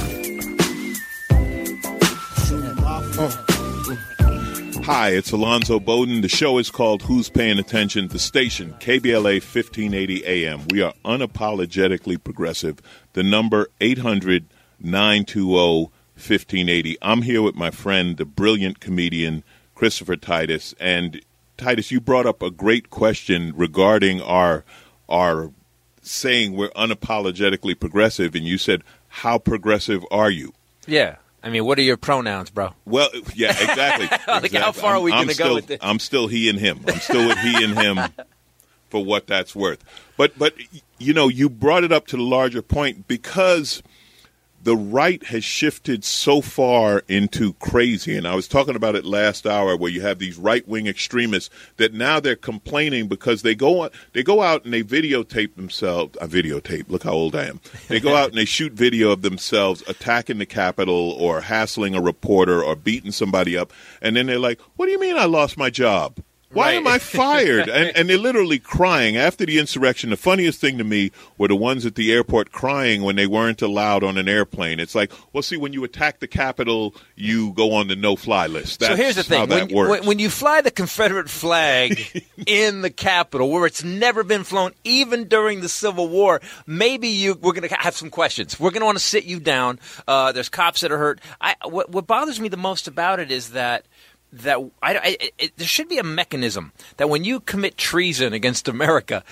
Hi, it's Alonzo Bowden. The show is called Who's Paying Attention? The station, K B L A fifteen eighty A M. We are unapologetically progressive. The number, eight hundred, nine two zero, fifteen eighty. I'm here with my friend, the brilliant comedian, Christopher Titus. And, Titus, you brought up a great question regarding our our saying we're unapologetically progressive, and you said, how progressive are you? Yeah. I mean, what are your pronouns, bro? Well, yeah, exactly. Like, exactly. how far are we I'm- I'm gonna go still- with this? I'm still he and him. I'm still with he and him for what that's worth. But, but you know, you brought it up to the larger point because the right has shifted so far into crazy. And I was talking about it last hour where you have these right-wing extremists that now they're complaining because they go on, they go out and they videotape themselves. I videotape. Look how old I am. They go out and they shoot video of themselves attacking the Capitol or hassling a reporter or beating somebody up. And then they're like, what do you mean I lost my job? Why Right. am I fired? and, and they're literally crying after the insurrection. The funniest thing to me were the ones at the airport crying when they weren't allowed on an airplane. It's like, well, see, when you attack the Capitol, you go on the no-fly list. That's so here's the thing: how that when, works. when, when you fly the Confederate flag in the Capitol, where it's never been flown, even during the Civil War, maybe you we're going to have some questions. We're going to want to sit you down. Uh, there's cops that are hurt. I, what, what bothers me the most about it is that. That I, I, it, there should be a mechanism that when you commit treason against America,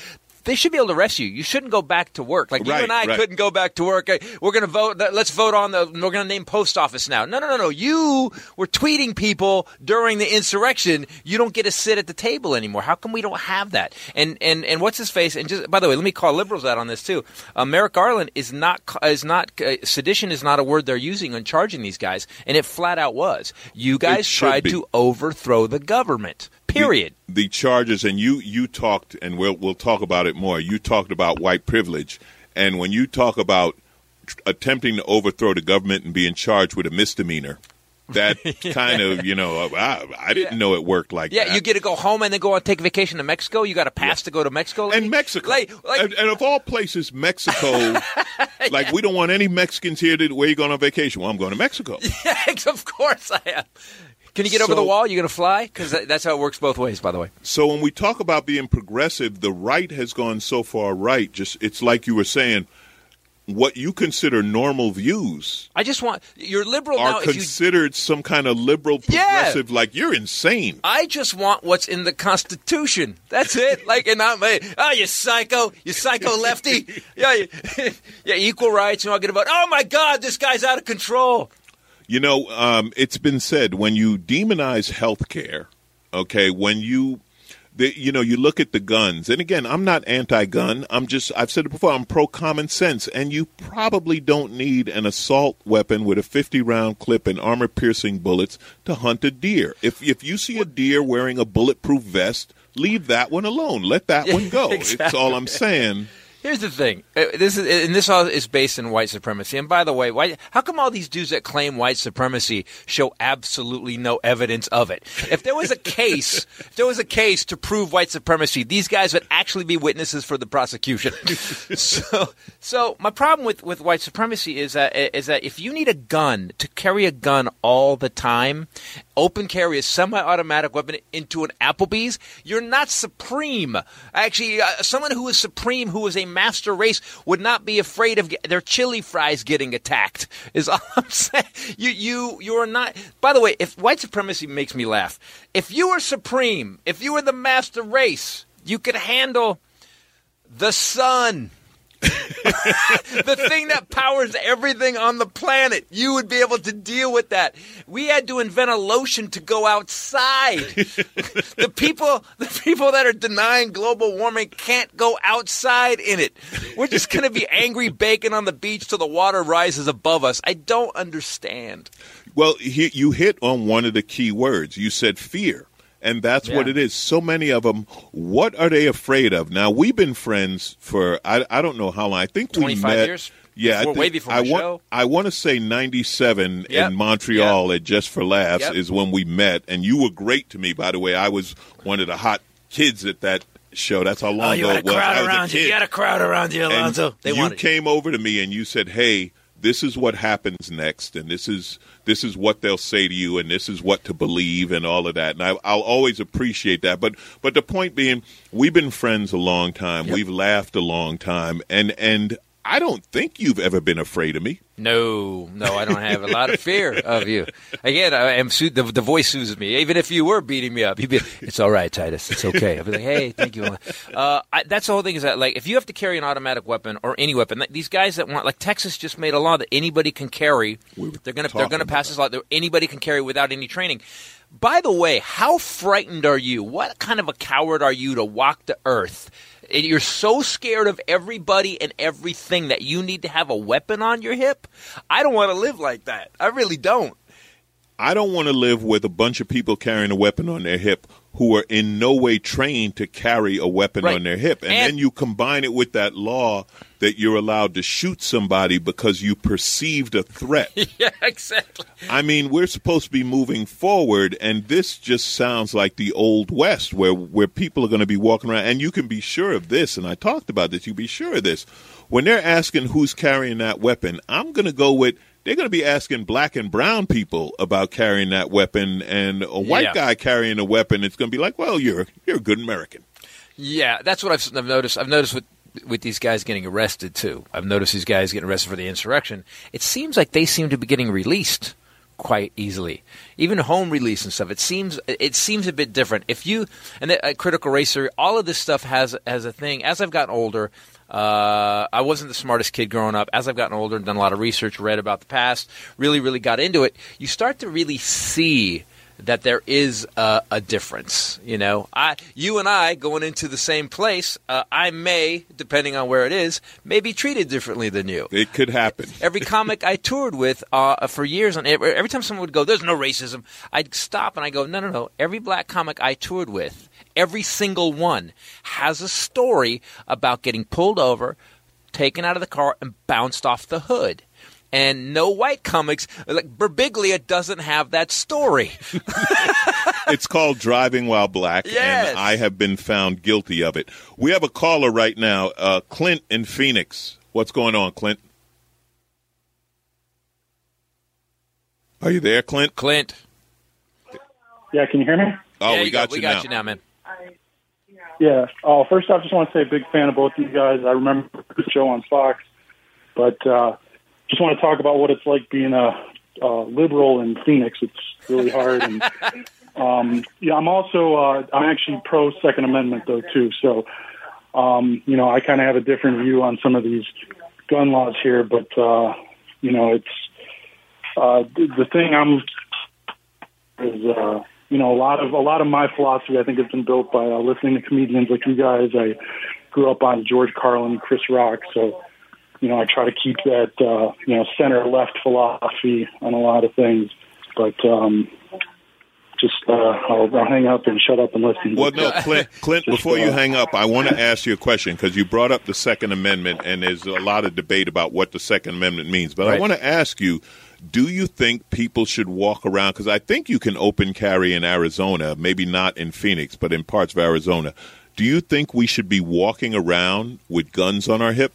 they should be able to arrest you. You shouldn't go back to work. Like Right, you and I right. couldn't go back to work. Hey, We're going to vote. Let's vote on the. We're going to name post office now. No, no, no, no. You were tweeting people during the insurrection. You don't get to sit at the table anymore. How come we don't have that? And and and what's his face? And just by the way, let me call liberals out on this too. Uh, Merrick Garland is not is not uh, sedition is not a word they're using on charging these guys, and it flat out was. You guys should tried be. to overthrow the government. Period. The, the charges, and you you talked, and we'll we'll talk about it more. You talked about white privilege, and when you talk about tr- attempting to overthrow the government and being charged with a misdemeanor, that kind of, you know, I, I didn't Yeah. know it worked like Yeah, that. you get to go home and then go on take vacation to Mexico. You got a pass to go to Mexico, And Mexico, Like, like, and, and of all places, Mexico. Like we don't want any Mexicans here. To, where you going on vacation? Well, I'm going to Mexico. yeah, of course I am. Can you get over So- the wall? You going to fly? Because that's how it works both ways, by the way. So when we talk about being progressive, the right has gone so far right. Just it's like you were saying, what you consider normal views I just want you're liberal are now. If you, considered some kind of liberal Yeah. progressive. Like you're insane. I just want what's in the Constitution. That's it. Like, and I'm, oh, you psycho, you psycho lefty. Yeah, you, yeah, equal rights. You want to get about? Oh my God, this guy's out of control. You know, um, it's been said when you demonize healthcare, okay, when you, the, you know, you look at the guns, and again, I'm not anti-gun. I'm just, I've said it before, I'm pro-common sense, and you probably don't need an assault weapon with a fifty-round clip and armor-piercing bullets to hunt a deer. If if you see a deer wearing a bulletproof vest, leave that one alone. Let that one go. It's Exactly. all I'm saying. Here's the thing. Uh, This is and this all is based in white supremacy. And by the way, why, how come all these dudes that claim white supremacy show absolutely no evidence of it? If there was a case, if there was a case to prove white supremacy, these guys would actually be witnesses for the prosecution. so, so my problem with, with white supremacy is that is that if you need a gun to carry a gun all the time, open carry a semi-automatic weapon into an Applebee's, you're not supreme. Actually, uh, someone who is supreme, who is a master race, would not be afraid of get, their chili fries getting attacked. Is all I'm saying. You, you, you are not. By the way, if white supremacy makes me laugh, if you were supreme, if you were the master race, you could handle the sun. The thing that powers everything on the planet. You would be able to deal with that. We had to invent a lotion to go outside. the people the people that are denying global warming can't go outside in it. We're just going to be angry bacon on the beach till the water rises above us. I don't understand. Well, he, you hit on one of the key words. You said fear. And that's Yeah. what it is. So many of them, what are they afraid of? Now, we've been friends for, I, I don't know how long. I think we twenty-five met. years? Yeah, Before- I think, way before I my want, show. I want to say ninety-seven Yep. in Montreal at Just for Laughs Yep. is when we met. And you were great to me, by the way. I was one of the hot kids at that show. That's how long Oh, you ago had a it was. I crowd was a around you. kid. You had a crowd around you, And Alonzo. They you wanted came over to me and you said, hey, this is what happens next, and this is this is what they'll say to you, and this is what to believe, and all of that. And I, I'll always appreciate that. But but the point being, we've been friends a long time. Yep. We've laughed a long time, and and I don't think you've ever been afraid of me. No, no, I don't have a lot of fear of you. Again, I am the, the voice soothes me. Even if you were beating me up, you'd be, it's all right, Titus. It's okay. I'd be like, hey, thank you. Uh, I, that's the whole thing is that, like, if you have to carry an automatic weapon or any weapon, like, these guys that want, like, Texas just made a law that anybody can carry. We were They're gonna talking they're gonna about pass this law that anybody can carry without any training. By the way, how frightened are you? What kind of a coward are you to walk the earth? And you're so scared of everybody and everything that you need to have a weapon on your hip? I don't want to live like that. I really don't. I don't want to live with a bunch of people carrying a weapon on their hip who are in no way trained to carry a weapon Right. on their hip. And, And- then you combine it with that law that you're allowed to shoot somebody because you perceived a threat. Yeah, exactly. I mean, we're supposed to be moving forward, and this just sounds like the old West where, where people are going to be walking around. And you can be sure of this, and I talked about this, you can be sure of this. When they're asking who's carrying that weapon, I'm going to go with they're going to be asking black and brown people about carrying that weapon, and a white Yeah. guy carrying a weapon, it's going to be like, well, you're you're a good American. Yeah, that's what I've, I've noticed. I've noticed with with these guys getting arrested too. I've noticed these guys getting arrested for the insurrection. It seems like they seem to be getting released quite easily. Even home release and stuff, it seems it seems a bit different. If you and the, uh, Critical Race Theory, all of this stuff has has a thing. As I've gotten older, uh, I wasn't the smartest kid growing up. As I've gotten older and done a lot of research, read about the past, really, really got into it, you start to really see that there is a, a difference. You know, I, you and I going into the same place, uh, I may, depending on where it is, may be treated differently than you. It could happen. Every comic I toured with uh, for years, and every, every time someone would go, "There's no racism," I'd stop and I go, "No, no, no. Every black comic I toured with, every single one has a story about getting pulled over, taken out of the car, and bounced off the hood." And no white comics, like Birbiglia doesn't have that story. It's called Driving While Black, yes. and I have been found guilty of it. We have a caller right now, uh, Clint in Phoenix. What's going on, Clint? Are you there, Clint? Clint. Yeah, can you hear me? Oh, yeah, we you got, go. you we got now. you now, man. Yeah. Oh, first off, just want to say big fan of both of you guys. I remember the show on Fox, but uh, just want to talk about what it's like being a, a liberal in Phoenix. It's really hard. And um, yeah, I'm also uh, I'm actually pro Second Amendment though too. So um, you know, I kind of have a different view on some of these gun laws here, but uh, you know, it's uh, the, the thing I'm is. Uh, You know, a lot of a lot of my philosophy, I think, has been built by uh, listening to comedians like you guys. I grew up on George Carlin, Chris Rock, so you know, I try to keep that uh, you know center left philosophy on a lot of things. But um, just uh, I'll, I'll hang up and shut up and listen. Well, no, Clint. Clint, Just, before you uh, hang up, I want to ask you a question because you brought up the Second Amendment, and there's a lot of debate about what the Second Amendment means. But Right. I want to ask you. Do you think people should walk around? Because I think you can open carry in Arizona, maybe not in Phoenix, but in parts of Arizona. Do you think we should be walking around with guns on our hip?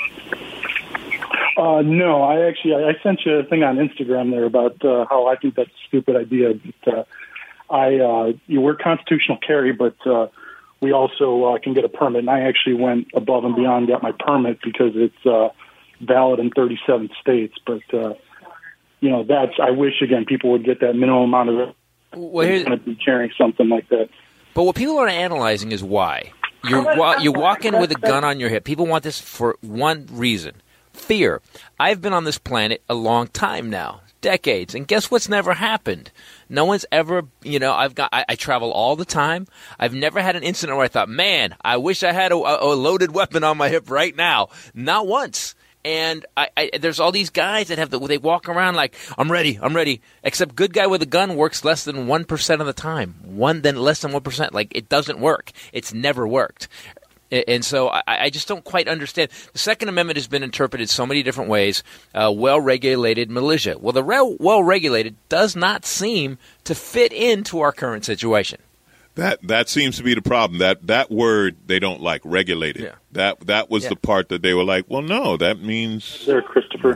Uh, no, I actually I, I sent you a thing on Instagram there about uh, how I think that's a stupid idea. But, uh, I uh, you we're constitutional carry, but uh, we also uh, can get a permit. And I actually went above and beyond, got my permit because it's uh, valid in thirty-seven states. But uh, you know, that's, I wish, again, people would get that minimum amount of it. Well, here's, going to be carrying something like that. but what people are analyzing is why. You're, wa- you walk in with a gun on your hip. People want this for one reason. Fear. I've been on this planet a long time now. Decades. And guess what's never happened? No one's ever, you know, I've got, I, I travel all the time. I've never had an incident where I thought, man, I wish I had a, a loaded weapon on my hip right now. Not once. And I, I, there's all these guys that have the, they walk around like, I'm ready, I'm ready. Except good guy with a gun works less than one percent of the time. One, then less than one percent. Like, it doesn't work. It's never worked. And so I, I just don't quite understand. The Second Amendment has been interpreted so many different ways. Uh, well-regulated militia. Well, the re- well-regulated does not seem to fit into our current situation. That that seems to be the problem. That that word they don't like, regulated. Yeah. That that was Yeah. the part that they were like, well, no, that means. There, Christopher,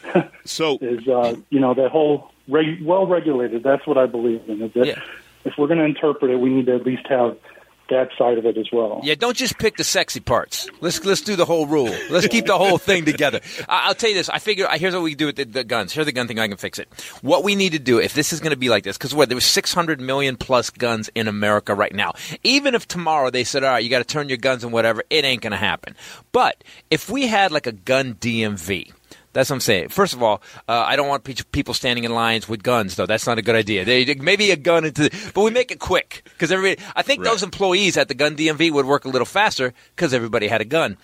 So is, uh, you know, that whole reg- well-regulated, that's what I believe in. Is that Yeah. if we're going to interpret it, we need to at least have that side of it as well. Yeah, don't just pick the sexy parts. Let's let's do the whole rule. Let's keep the whole thing together. I, I'll tell you this. I figure here's what we do with the, the guns. Here's the gun thing. I can fix it. What we need to do if this is going to be like this, because what there was six hundred million plus guns in America right now. Even if tomorrow they said, all right, you got to turn your guns and whatever, it ain't going to happen. But if we had like a gun D M V. That's what I'm saying. First of all, uh, I don't want pe- people standing in lines with guns, though. That's not a good idea. They, maybe a gun into, the, but we make it quick because everybody. I think Right. those employees at the gun D M V would work a little faster because everybody had a gun.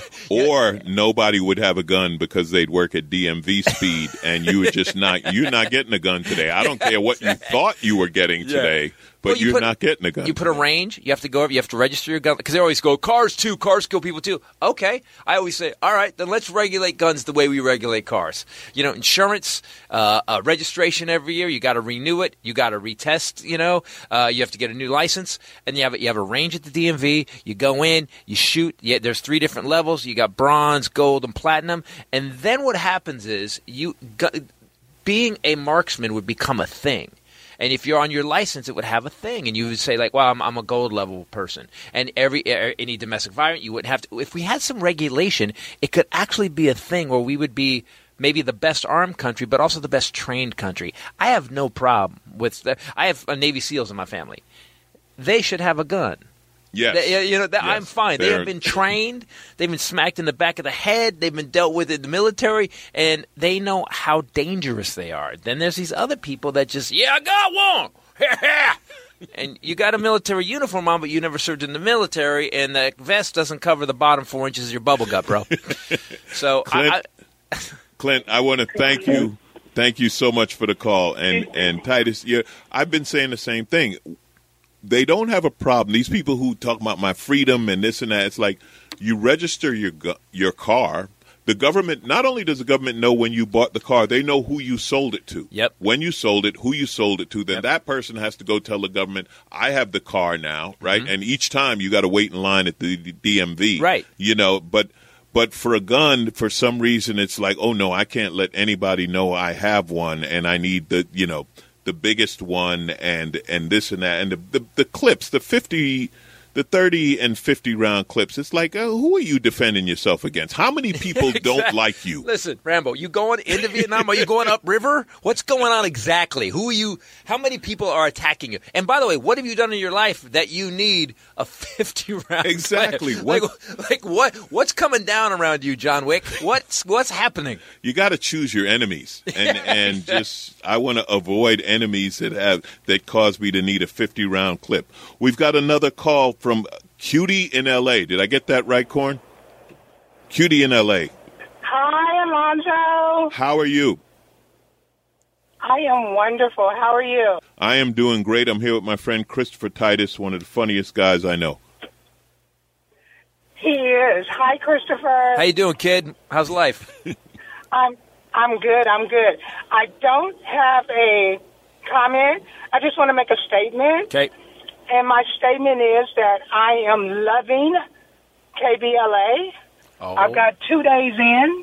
or nobody would have a gun because they'd work at D M V speed, and you would just not. You're not getting a gun today. I don't care what you thought you were getting today, but Well, you you're put- not getting a gun. You put a range. You have to go over. You have to register your gun because they always go cars too. Cars kill people too. Okay, I always say, all right, then let's regulate guns the way we regulate cars. You know, insurance, uh, uh, registration every year. You got to renew it. You got to retest. You know, uh, you have to get a new license, and you have a, you have a range at the D M V. You go in, you shoot. Yeah, there's three different levels. You got bronze, gold, and platinum. And then what happens is you gu- being a marksman would become a thing. And if you're on your license, it would have a thing, and you would say like, "Well, I'm, I'm a gold level person." And every any domestic violence, you wouldn't have to. If we had some regulation, it could actually be a thing where we would be maybe the best armed country, but also the best trained country. I have no problem with the, I have uh, Navy SEALs in my family. They should have a gun. Yes. They, you know, that, yes. I'm fine. They They're... have been trained. They've been smacked in the back of the head. They've been dealt with in the military, and they know how dangerous they are. Then there's these other people that just, yeah, I got one. And you got a military uniform on, but you never served in the military, and the vest doesn't cover the bottom four inches of your bubble gut, bro. So, Clint, I, I, Clint, I want to thank you. Thank you so much for the call. And, and Titus, yeah, I've been saying the same thing. They don't have a problem. These people who talk about my freedom and this and that, it's like you register your your car. The government, not only does the government know when you bought the car, they know who you sold it to. Yep. When you sold it, who you sold it to. Then yep. that person has to go tell the government, I have the car now, right? Mm-hmm. And each time you got to wait in line at the D M V. Right. You know, but but for a gun, for some reason, it's like, oh, no, I can't let anybody know I have one and I need the, you know, the biggest one and and this and that. And the, the, the clips, the fifty, the thirty and fifty round clips, it's like, oh, who are you defending yourself against? How many people exactly. don't like you? Listen, Rambo, you going into Vietnam? Are you going upriver? What's going on exactly? Who are you? How many people are attacking you? And by the way, what have you done in your life that you need a fifty round Exactly. clip? What, like, like what? What's coming down around you, John Wick? What's what's happening? You got to choose your enemies, and Yeah, and exactly. just I want to avoid enemies that have that cause me to need a fifty round clip. We've got another call from Cutie in L A. Did I get that right, Corn? Cutie in L A. Hi, Alonzo. How are you? I am wonderful. How are you? I am doing great. I'm here with my friend Christopher Titus, one of the funniest guys I know. He is. Hi, Christopher. How you doing, kid? How's life? I'm I'm good. I'm good. I don't have a comment. I just want to make a statement. Okay. And my statement is that I am loving K B L A. Oh. I've got two days in,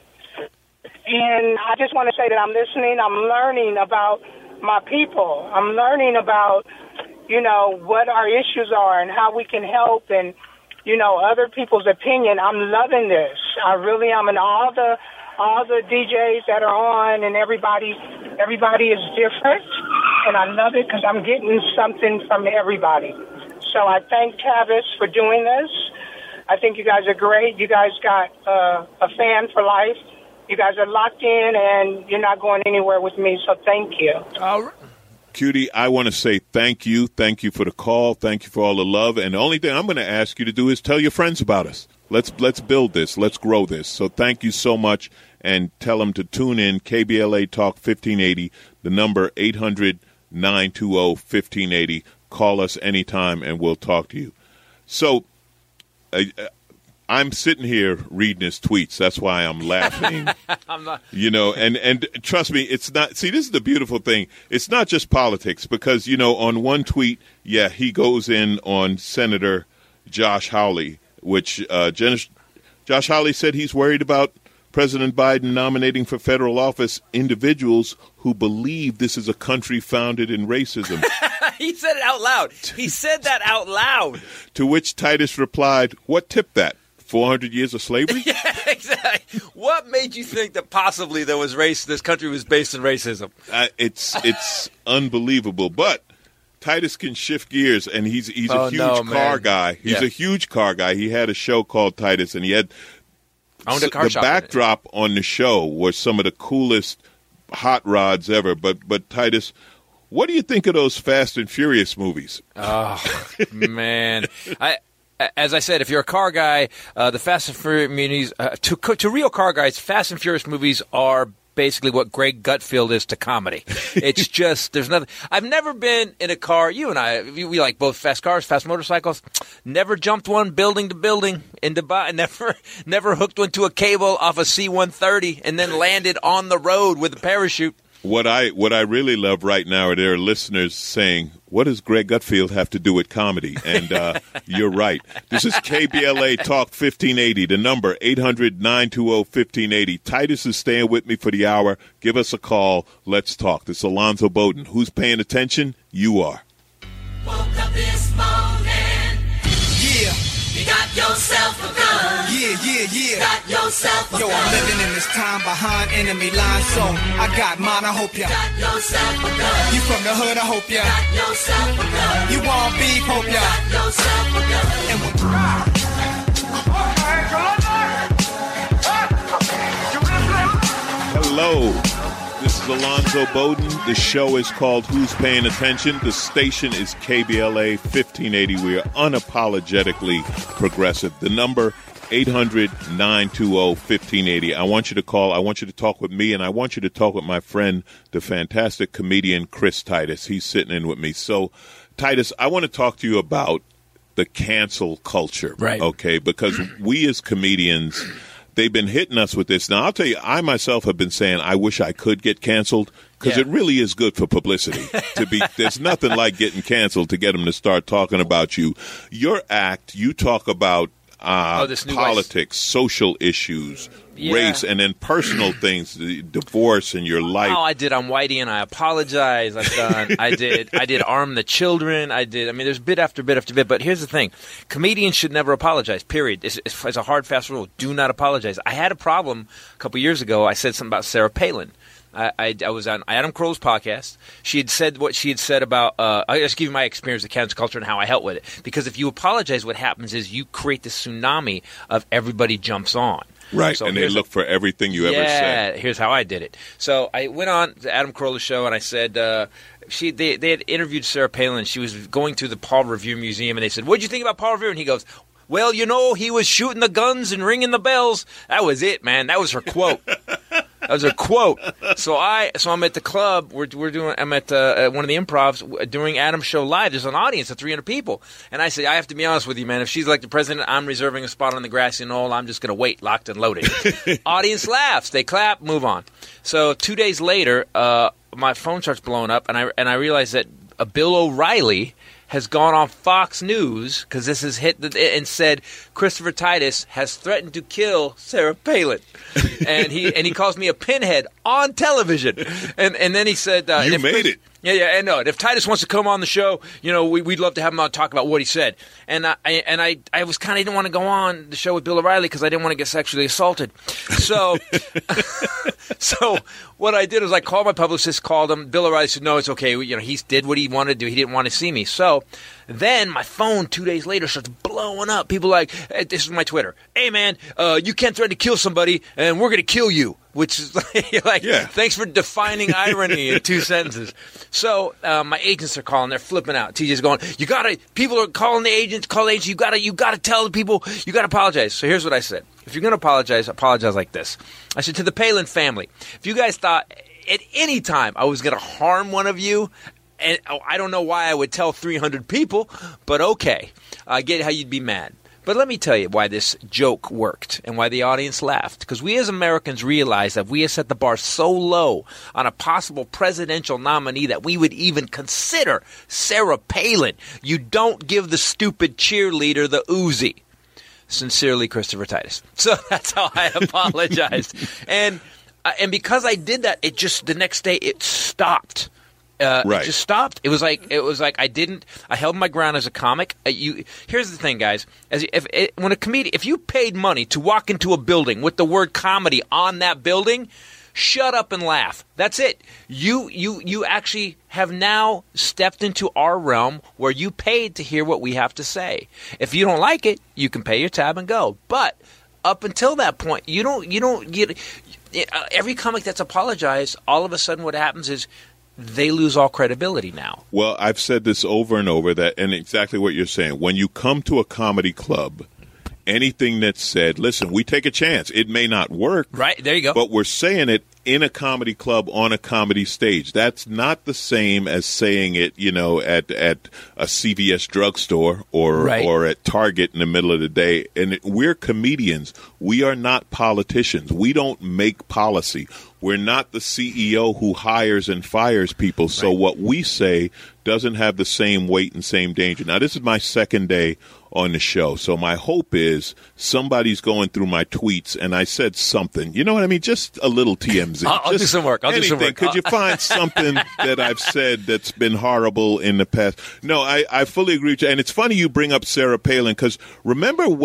and I just want to say that I'm listening. I'm learning about my people. I'm learning about, you know, what our issues are and how we can help and, you know, other people's opinion. I'm loving this. I really am. And all the all the D Js that are on and everybody, everybody is different. And I love it because I'm getting something from everybody. So I thank Tavis for doing this. I think you guys are great. You guys got uh, a fan for life. You guys are locked in, and you're not going anywhere with me, so thank you. All right. Cutie, I want to say thank you. Thank you for the call. Thank you for all the love. And the only thing I'm going to ask you to do is tell your friends about us. Let's let's build this. Let's grow this. So thank you so much, and tell them to tune in, K B L A Talk fifteen eighty, the number eight hundred nine two zero fifteen eighty. Call us anytime, and we'll talk to you. So uh, I'm sitting here reading his tweets. That's why I'm laughing. I'm not. You know, and, and trust me, it's not – see, this is the beautiful thing. It's not just politics because, you know, on one tweet, yeah, he goes in on Senator Josh Hawley, which uh, Jen- Josh Hawley said he's worried about President Biden nominating for federal office individuals who believe this is a country founded in racism. He said it out loud. He said that out loud. To which Titus replied, what tipped that? four hundred years of slavery? Yeah, exactly. What made you think that possibly there was race? This country was based in racism. Uh, it's it's unbelievable. But Titus can shift gears, and he's he's a Oh, huge no, car man. guy. He's Yeah. a huge car guy. He had a show called Titus, and he had I owned a car the shop in it. backdrop on the show was some of the coolest hot rods ever. But but Titus, what do you think of those Fast and Furious movies? Oh, man. I, as I said, if you're a car guy, uh, the Fast and Furious movies, uh, to, to real car guys, Fast and Furious movies are basically what Greg Gutfield is to comedy. It's just, there's nothing. I've never been in a car, you and I, we, we like both fast cars, fast motorcycles, never jumped one building to building in Dubai, never, never hooked one to a cable off a C one thirty and then landed on the road with a parachute. What I what I really love right now are there are listeners saying, what does Greg Gutfield have to do with comedy? And uh, you're right. This is K B L A Talk fifteen eighty, the number eight hundred nine two zero fifteen eighty. Titus is staying with me for the hour. Give us a call. Let's talk. This is Alonzo Bowden. Who's paying attention? You are. Woke up this morning. Yeah. You got yourself a gun. Yeah, yeah, yeah. Got yourself a Yo, gun. I'm living in this time behind enemy lines, so I got mine, I hope ya. Got yourself a gun. You from the hood, I hope ya. Got yourself a gun. You want beef, hope ya. Got yourself a gun. And when Hello, this is Alonzo Bowden. The show is called Who's Paying Attention? The station is K B L A fifteen eighty. We are unapologetically progressive. The number eight hundred, nine two zero, fifteen eighty. I want you to call. I want you to talk with me, and I want you to talk with my friend, the fantastic comedian Chris Titus. He's sitting in with me. So, Titus, I want to talk to you about the cancel culture, Right. okay? Because we as comedians, they've been hitting us with this. Now, I'll tell you, I myself have been saying I wish I could get canceled because Yeah. it really is good for publicity. To be, there's nothing like getting canceled to get them to start talking about you. Your act, you talk about uh, Oh, this new politics, social issues, Yeah. race, and then personal things, the divorce in your life. Oh, I did on Whitey, and I apologize. I've done. I did. I did Arm the Children. I did. I mean, there's bit after bit after bit. But here's the thing: comedians should never apologize. Period. It's, it's, it's a hard, fast rule. Do not apologize. I had a problem a couple years ago. I said something about Sarah Palin. I, I, I was on Adam Carolla's podcast. She had said what she had said about. Uh, I'll just give you my experience with cancel culture and how I dealt with it. Because if you apologize, what happens is you create this tsunami of everybody jumps on. Right, So and they here's- look for everything you ever said. Yeah, here's how I did it. So I went on to Adam Carolla's show, and I said uh, she they, they had interviewed Sarah Palin. She was going through the Paul Revere Museum, and they said, "What'd you think about Paul Revere?" And he goes, "Well, you know, he was shooting the guns and ringing the bells." That was it, man. That was her quote. That was her quote. So I, so I'm at the club. We're we're doing. I'm at, uh, at one of the improvs doing Adam's show live. There's an audience of three hundred people, and I say, I have to be honest with you, man. If she's like the president, I'm reserving a spot on the grassy knoll. I'm just going to wait, locked and loaded. Audience laughs. They clap. Move on. So two days later, uh, my phone starts blowing up, and I and I realize that uh, Bill O'Reilly has gone on Fox News, because this has hit the, and said Christopher Titus has threatened to kill Sarah Palin, and he and he calls me a pinhead on television, and and then he said uh, You and if made Chris- it. Yeah, yeah, and no. If Titus wants to come on the show, you know, we, we'd love to have him on talk about what he said. And I and I, I was kind of didn't want to go on the show with Bill O'Reilly because I didn't want to get sexually assaulted. So, so what I did was I called my publicist, called him. Bill O'Reilly said, "No, it's okay. You know, he did what he wanted to do. He didn't want to see me." So then my phone two days later starts blowing up. People are like, hey, this is my Twitter. Hey, man, uh, you can't threaten to kill somebody, and we're going to kill you. Which is like, like Yeah. thanks for defining irony in two sentences. So uh, my agents are calling; they're flipping out. T J's going, "You gotta." People are calling the agents, call the agents. You gotta, you gotta tell the people. You gotta apologize. So here's what I said: if you're gonna apologize, apologize like this. I said to the Palin family, if you guys thought at any time I was gonna harm one of you, and oh, I don't know why I would tell three hundred people, but okay, I get how you'd be mad. But let me tell you why this joke worked and why the audience laughed. Because we as Americans realize that we have set the bar so low on a possible presidential nominee that we would even consider Sarah Palin. You don't give the stupid cheerleader the Uzi. Sincerely, Christopher Titus. So that's how I apologized. and uh, and because I did that, it just the next day it stopped. Uh, Right. It just stopped. It was like it was like I didn't. I held my ground as a comic. Uh, you here's the thing, guys. As if it, when a comedian, if you paid money to walk into a building with the word comedy on that building, shut up and laugh. That's it. You you you actually have now stepped into our realm where you paid to hear what we have to say. If you don't like it, you can pay your tab and go. But up until that point, you don't you don't get uh, every comic that's apologized. All of a sudden, what happens is they lose all credibility now. Well, I've said this over and over, that, and exactly what you're saying. When you come to a comedy club, anything that's said, listen, we take a chance. It may not work. Right, there you go. But we're saying it in a comedy club on a comedy stage. That's not the same as saying it, you know, at at a C V S drugstore or Right. or at Target in the middle of the day. And it, we're comedians. We are not politicians. We don't make policy. We're not the C E O who hires and fires people. So Right. what we say doesn't have the same weight and same danger. Now, this is my second day on the show. So my hope is somebody's going through my tweets and I said something. You know what I mean? Just a little T M Z. I'll- I'll do Just some work. I'll do some anything. work. Could you find something that I've said that's been horrible in the past? No, I, I fully agree with you. And it's funny you bring up Sarah Palin, because remember when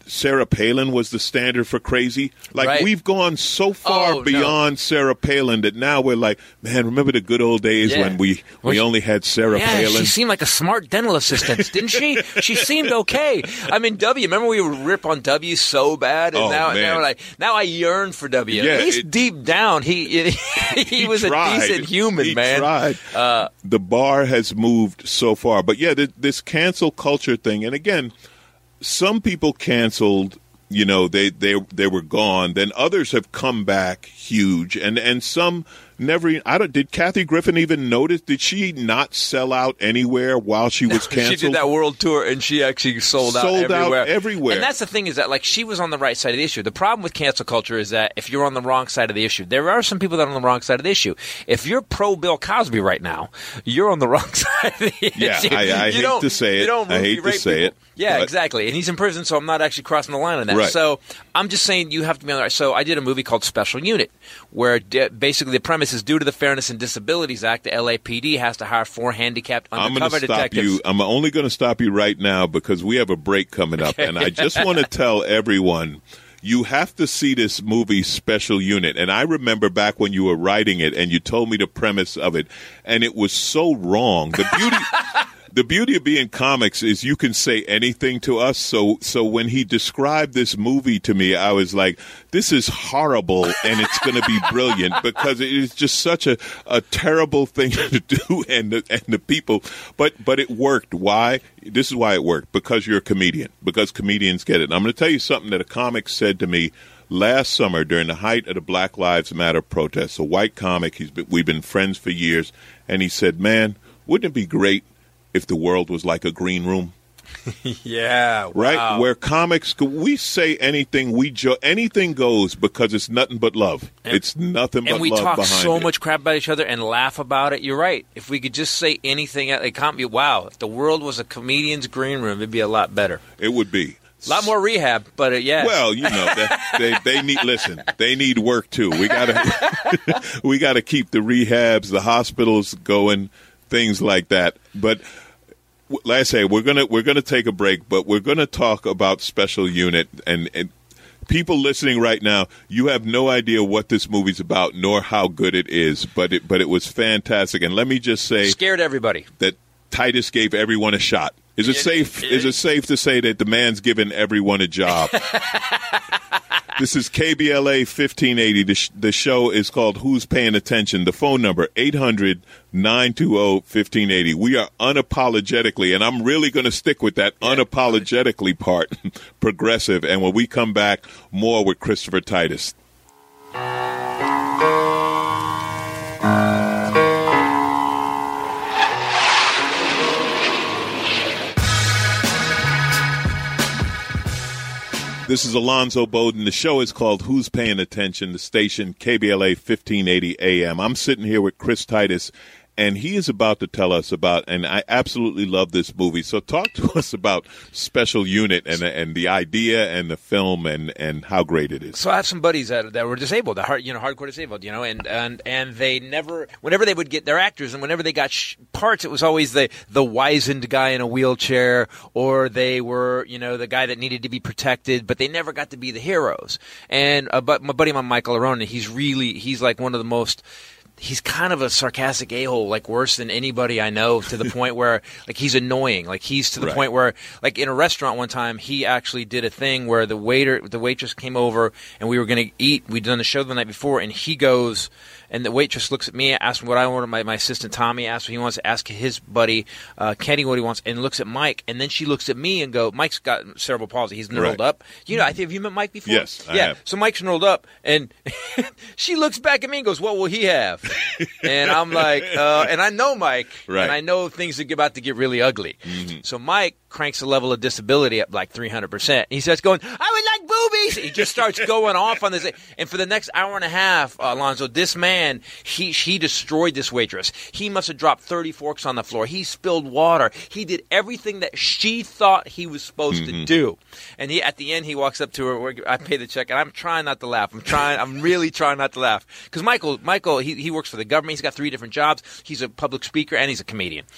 Sarah Palin was the standard for crazy. Like, Right. we've gone so far Oh, no. beyond Sarah Palin that now we're like, man, remember the good old days Yeah. when we, Well, we she- only had Sarah Yeah, Palin? she seemed like a smart dental assistant, didn't she? She seemed okay. I mean, W. Remember we would rip on W so bad, and Oh, now, man. now, like, now I yearn for W. Yeah, At least it- deep down, he he, He was tried. a decent human, he man. Tried. Uh, the bar has moved so far, but yeah, th- this cancel culture thing, and again, some people canceled. You know, they, they they were gone. Then others have come back huge, and and some never. I don't. Did Kathy Griffin even notice? Did she not sell out anywhere while she was canceled? She did that world tour, and she actually sold out Sold out everywhere. everywhere. And that's the thing is that, like, she was on the right side of the issue. The problem with cancel culture is that if you're on the wrong side of the issue, there are some people that are on the wrong side of the issue. If you're pro Bill Cosby right now, you're on the wrong side of the Yeah, issue. I- I You hate don't- to say it. You don't I root hate for to rape say people. it, Yeah, but- exactly. And he's in prison, so I'm not actually crossing the line on that. Right. So I'm just saying you have to be on the right. So I did a movie called Special Unit, where de- basically the premise is due to the Fairness and Disabilities Act, the L A P D has to hire four handicapped I'm undercover going to stop detectives. you. I'm only going to stop you right now because we have a break coming up, and I just want to tell everyone. You have to see this movie, Special Unit. And I remember back when you were writing it and you told me the premise of it, and it was so wrong. The beauty the beauty of being comics is you can say anything to us. So so when he described this movie to me, I was like, this is horrible and it's going to be brilliant because it is just such a, a terrible thing to do and the, and the people. But, but it worked. Why? This is why it worked. Because you're a comedian. Because comedians get it. And I'm going to tell you something that a comic said to me last summer during the height of the Black Lives Matter protests. A white comic. He's been, we've been friends for years. And he said, man, wouldn't it be great if the world was like a green room? Yeah, Right? wow. Where comics, we say anything, we jo- anything goes because it's nothing but love. And- it's nothing but and we love talk behind so it. much crap about each other and laugh about it. You're right. If we could just say anything, it can't be. Wow, if the world was a comedian's green room, it'd be a lot better. It would be. A lot more rehab, but uh, yeah. Well, you know, that, they they need listen. They need work too. We gotta we gotta keep the rehabs, the hospitals going, things like that. But like I say, we're gonna we're gonna take a break, but we're gonna talk about Special Unit and. and people listening right now, you have no idea what this movie's about, nor how good it is. But it but it was fantastic. And let me just say, Scared everybody. that Titus gave everyone a shot. Is it, It- safe? it- is it safe to say that the man's given everyone a job? This is K B L A fifteen eighty. The, sh- the show is called Who's Paying Attention? The phone number, eight hundred, nine two zero, fifteen eighty. We are unapologetically, and I'm really going to stick with that unapologetically part, progressive. And when we come back, more with Christopher Titus. This is Alonzo Bowden. The show is called Who's Paying Attention? The station, K B L A fifteen eighty A M. I'm sitting here with Chris Titus, and he is about to tell us about, and I absolutely love this movie. So talk to us about Special Unit and and the idea and the film and, and how great it is. So I have some buddies that that were disabled, that hard, you know, hardcore disabled, you know, and, and and they never, whenever they would get their actors, and whenever they got sh- parts, it was always the the wizened guy in a wheelchair, or they were, you know, the guy that needed to be protected, but they never got to be the heroes. And uh, but my buddy, my Michael Arona, he's really, he's like one of the most. He's kind of a sarcastic a-hole, like worse than anybody I know, to the point where, like, he's annoying. Like, he's to the Right. point where, like, in a restaurant one time, he actually did a thing where the waiter, the waitress came over, and we were going to eat. We'd done the show the night before, and he goes, and the waitress looks at me, asks me what I want. My, my assistant Tommy asks what he wants to ask his buddy uh, Kenny what he wants, and looks at Mike, and then she looks at me and go, Mike's got cerebral palsy. He's knurled Right. up. You know, I think have you met Mike before? Yes, I yeah. have. So Mike's knurled up, and she looks back at me and goes, "What will he have?" And I'm like, uh, and I know Mike, Right. and I know things are about to get really ugly. So Mike cranks the level of disability up like three hundred percent. He starts going, "I would like boobies." He just starts going off on this. And for the next hour and a half, uh, Alonzo, this man, he he destroyed this waitress. He must have dropped thirty forks on the floor. He spilled water. He did everything that she thought he was supposed to do. And he, at the end, he walks up to her. We're, I pay the check, and I'm trying not to laugh. I'm trying. I'm really trying not to laugh because Michael, Michael, he he works for the government. He's got three different jobs. He's a public speaker and he's a comedian.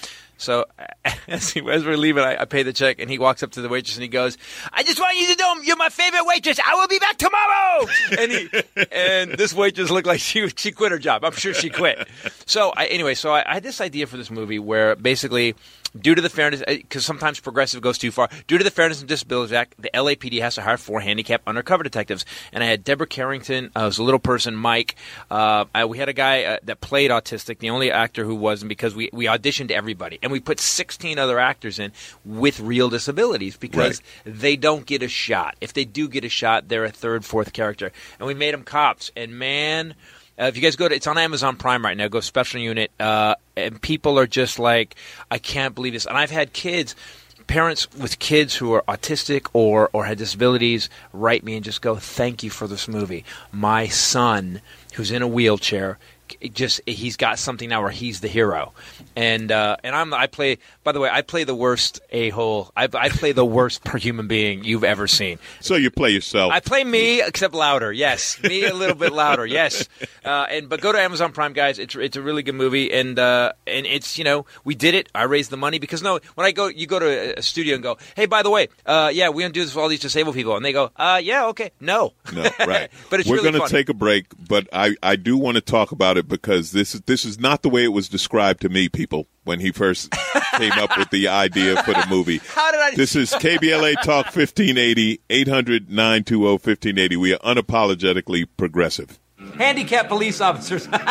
So as, he, as we're leaving, I, I pay the check, and he walks up to the waitress and he goes, "I just want you to know you're my favorite waitress. I will be back tomorrow." And he and this waitress looked like she she quit her job. I'm sure she quit. So I, anyway, so I, I had this idea for this movie where basically, due to the fairness, because sometimes progressive goes too far, due to the Fairness and Disabilities Act, the L A P D has to hire four handicapped undercover detectives. And I had Deborah Carrington, uh, was a little person, Mike. Uh, I, we had a guy uh, that played autistic, the only actor who wasn't, because we, we auditioned everybody. And we put sixteen other actors in with real disabilities because right. they don't get a shot. If they do get a shot, they're a third, fourth character. And we made them cops. And man... Uh, if you guys go to, it's on Amazon Prime right now. Go Special Unit, uh, and people are just like, I can't believe this. And I've had kids, parents with kids who are autistic or or had disabilities, write me and just go, "Thank you for this movie. My son, who's in a wheelchair, it just he's got something now where he's the hero." And uh, and I'm I play. By the way, I play the worst a-hole. I, I play the worst per human being you've ever seen. So you play yourself. I play me, except louder. Yes, me a little bit louder. Yes. Uh, and but go to Amazon Prime, guys. It's it's a really good movie, and uh, and it's you know we did it. I raised the money because no, when I go, you go to a studio and go, "Hey, by the way, uh, yeah, we're gonna do this for all these disabled people," and they go, "Uh, yeah, okay, no, no, right." But it's we're really gonna fun. take a break, but I I do want to talk about it because this is this is not the way it was described to me, people, when he first came up with the idea for the movie. How did I? This is K B L A Talk fifteen eighty, eight hundred, nine two zero, fifteen eighty. We are unapologetically progressive. Handicapped police officers. Come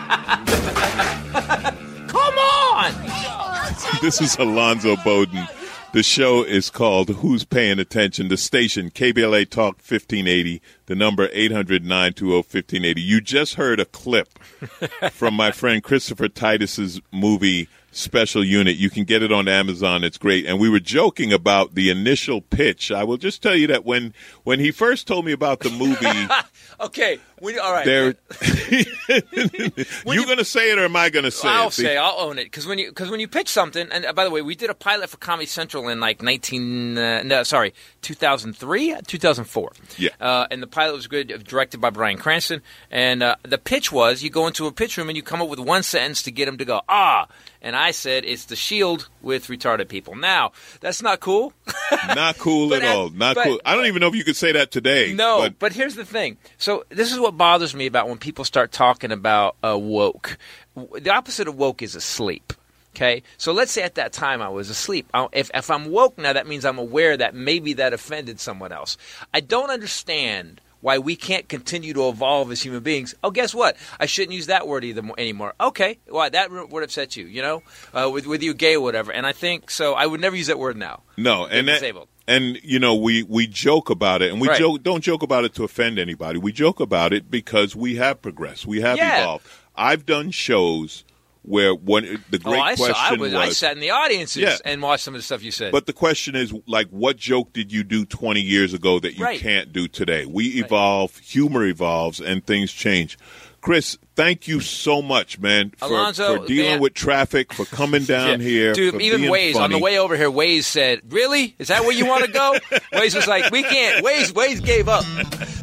on! This is Alonzo Bowden. The show is called Who's Paying Attention? The station, K B L A Talk fifteen eighty, the number eight hundred, nine two zero, fifteen eighty. You just heard a clip from my friend Christopher Titus's movie Special Unit. You can get it on Amazon. It's great. And we were joking about the initial pitch. I will just tell you that when when he first told me about the movie... Okay. When, all right. There, you going to say it or am I going to say I'll it? say, I'll own it. Because when you because when you pitch something, and uh, by the way, we did a pilot for Comedy Central in like nineteen, uh, no, sorry, two thousand three, two thousand four. Yeah. Uh, and the pilot was good, directed by Bryan Cranston. And uh, the pitch was, you go into a pitch room and you come up with one sentence to get them to go, ah. And I said, it's the Shield with retarded people. Now, that's not cool. Not cool at at, all. Not but, cool. I don't even know if you could say that today. No, but, but here's the thing. So this is what bothers me about when people start talking about uh, woke. The opposite of woke is asleep. Okay? So let's say at that time I was asleep. I, if, if I'm woke now, that means I'm aware that maybe that offended someone else. I don't understand why we can't continue to evolve as human beings. Oh, guess what? I shouldn't use that word either anymore. Okay, why that would upset you, you know, uh, with with you gay or whatever. And I think so. I would never use that word now. No, and that, disabled. And you know, we, we joke about it, and we Right. joke don't joke about it to offend anybody. We joke about it because we have progressed, we have Yeah. evolved. I've done shows where when the great oh, I question saw. I was, was, I sat in the audiences Yeah. and watched some of the stuff you said. but the question is, like, what joke did you do twenty years ago that you Right. can't do today? We evolve, humor evolves, and things change. Chris, thank you so much, man, for, Alonzo, for dealing man. with traffic, for coming down Yeah. here. Dude, for even being Waze, on the funny. way over here, Waze said, really? Is that where you want to go? Waze was like, we can't. Waze, Waze gave up.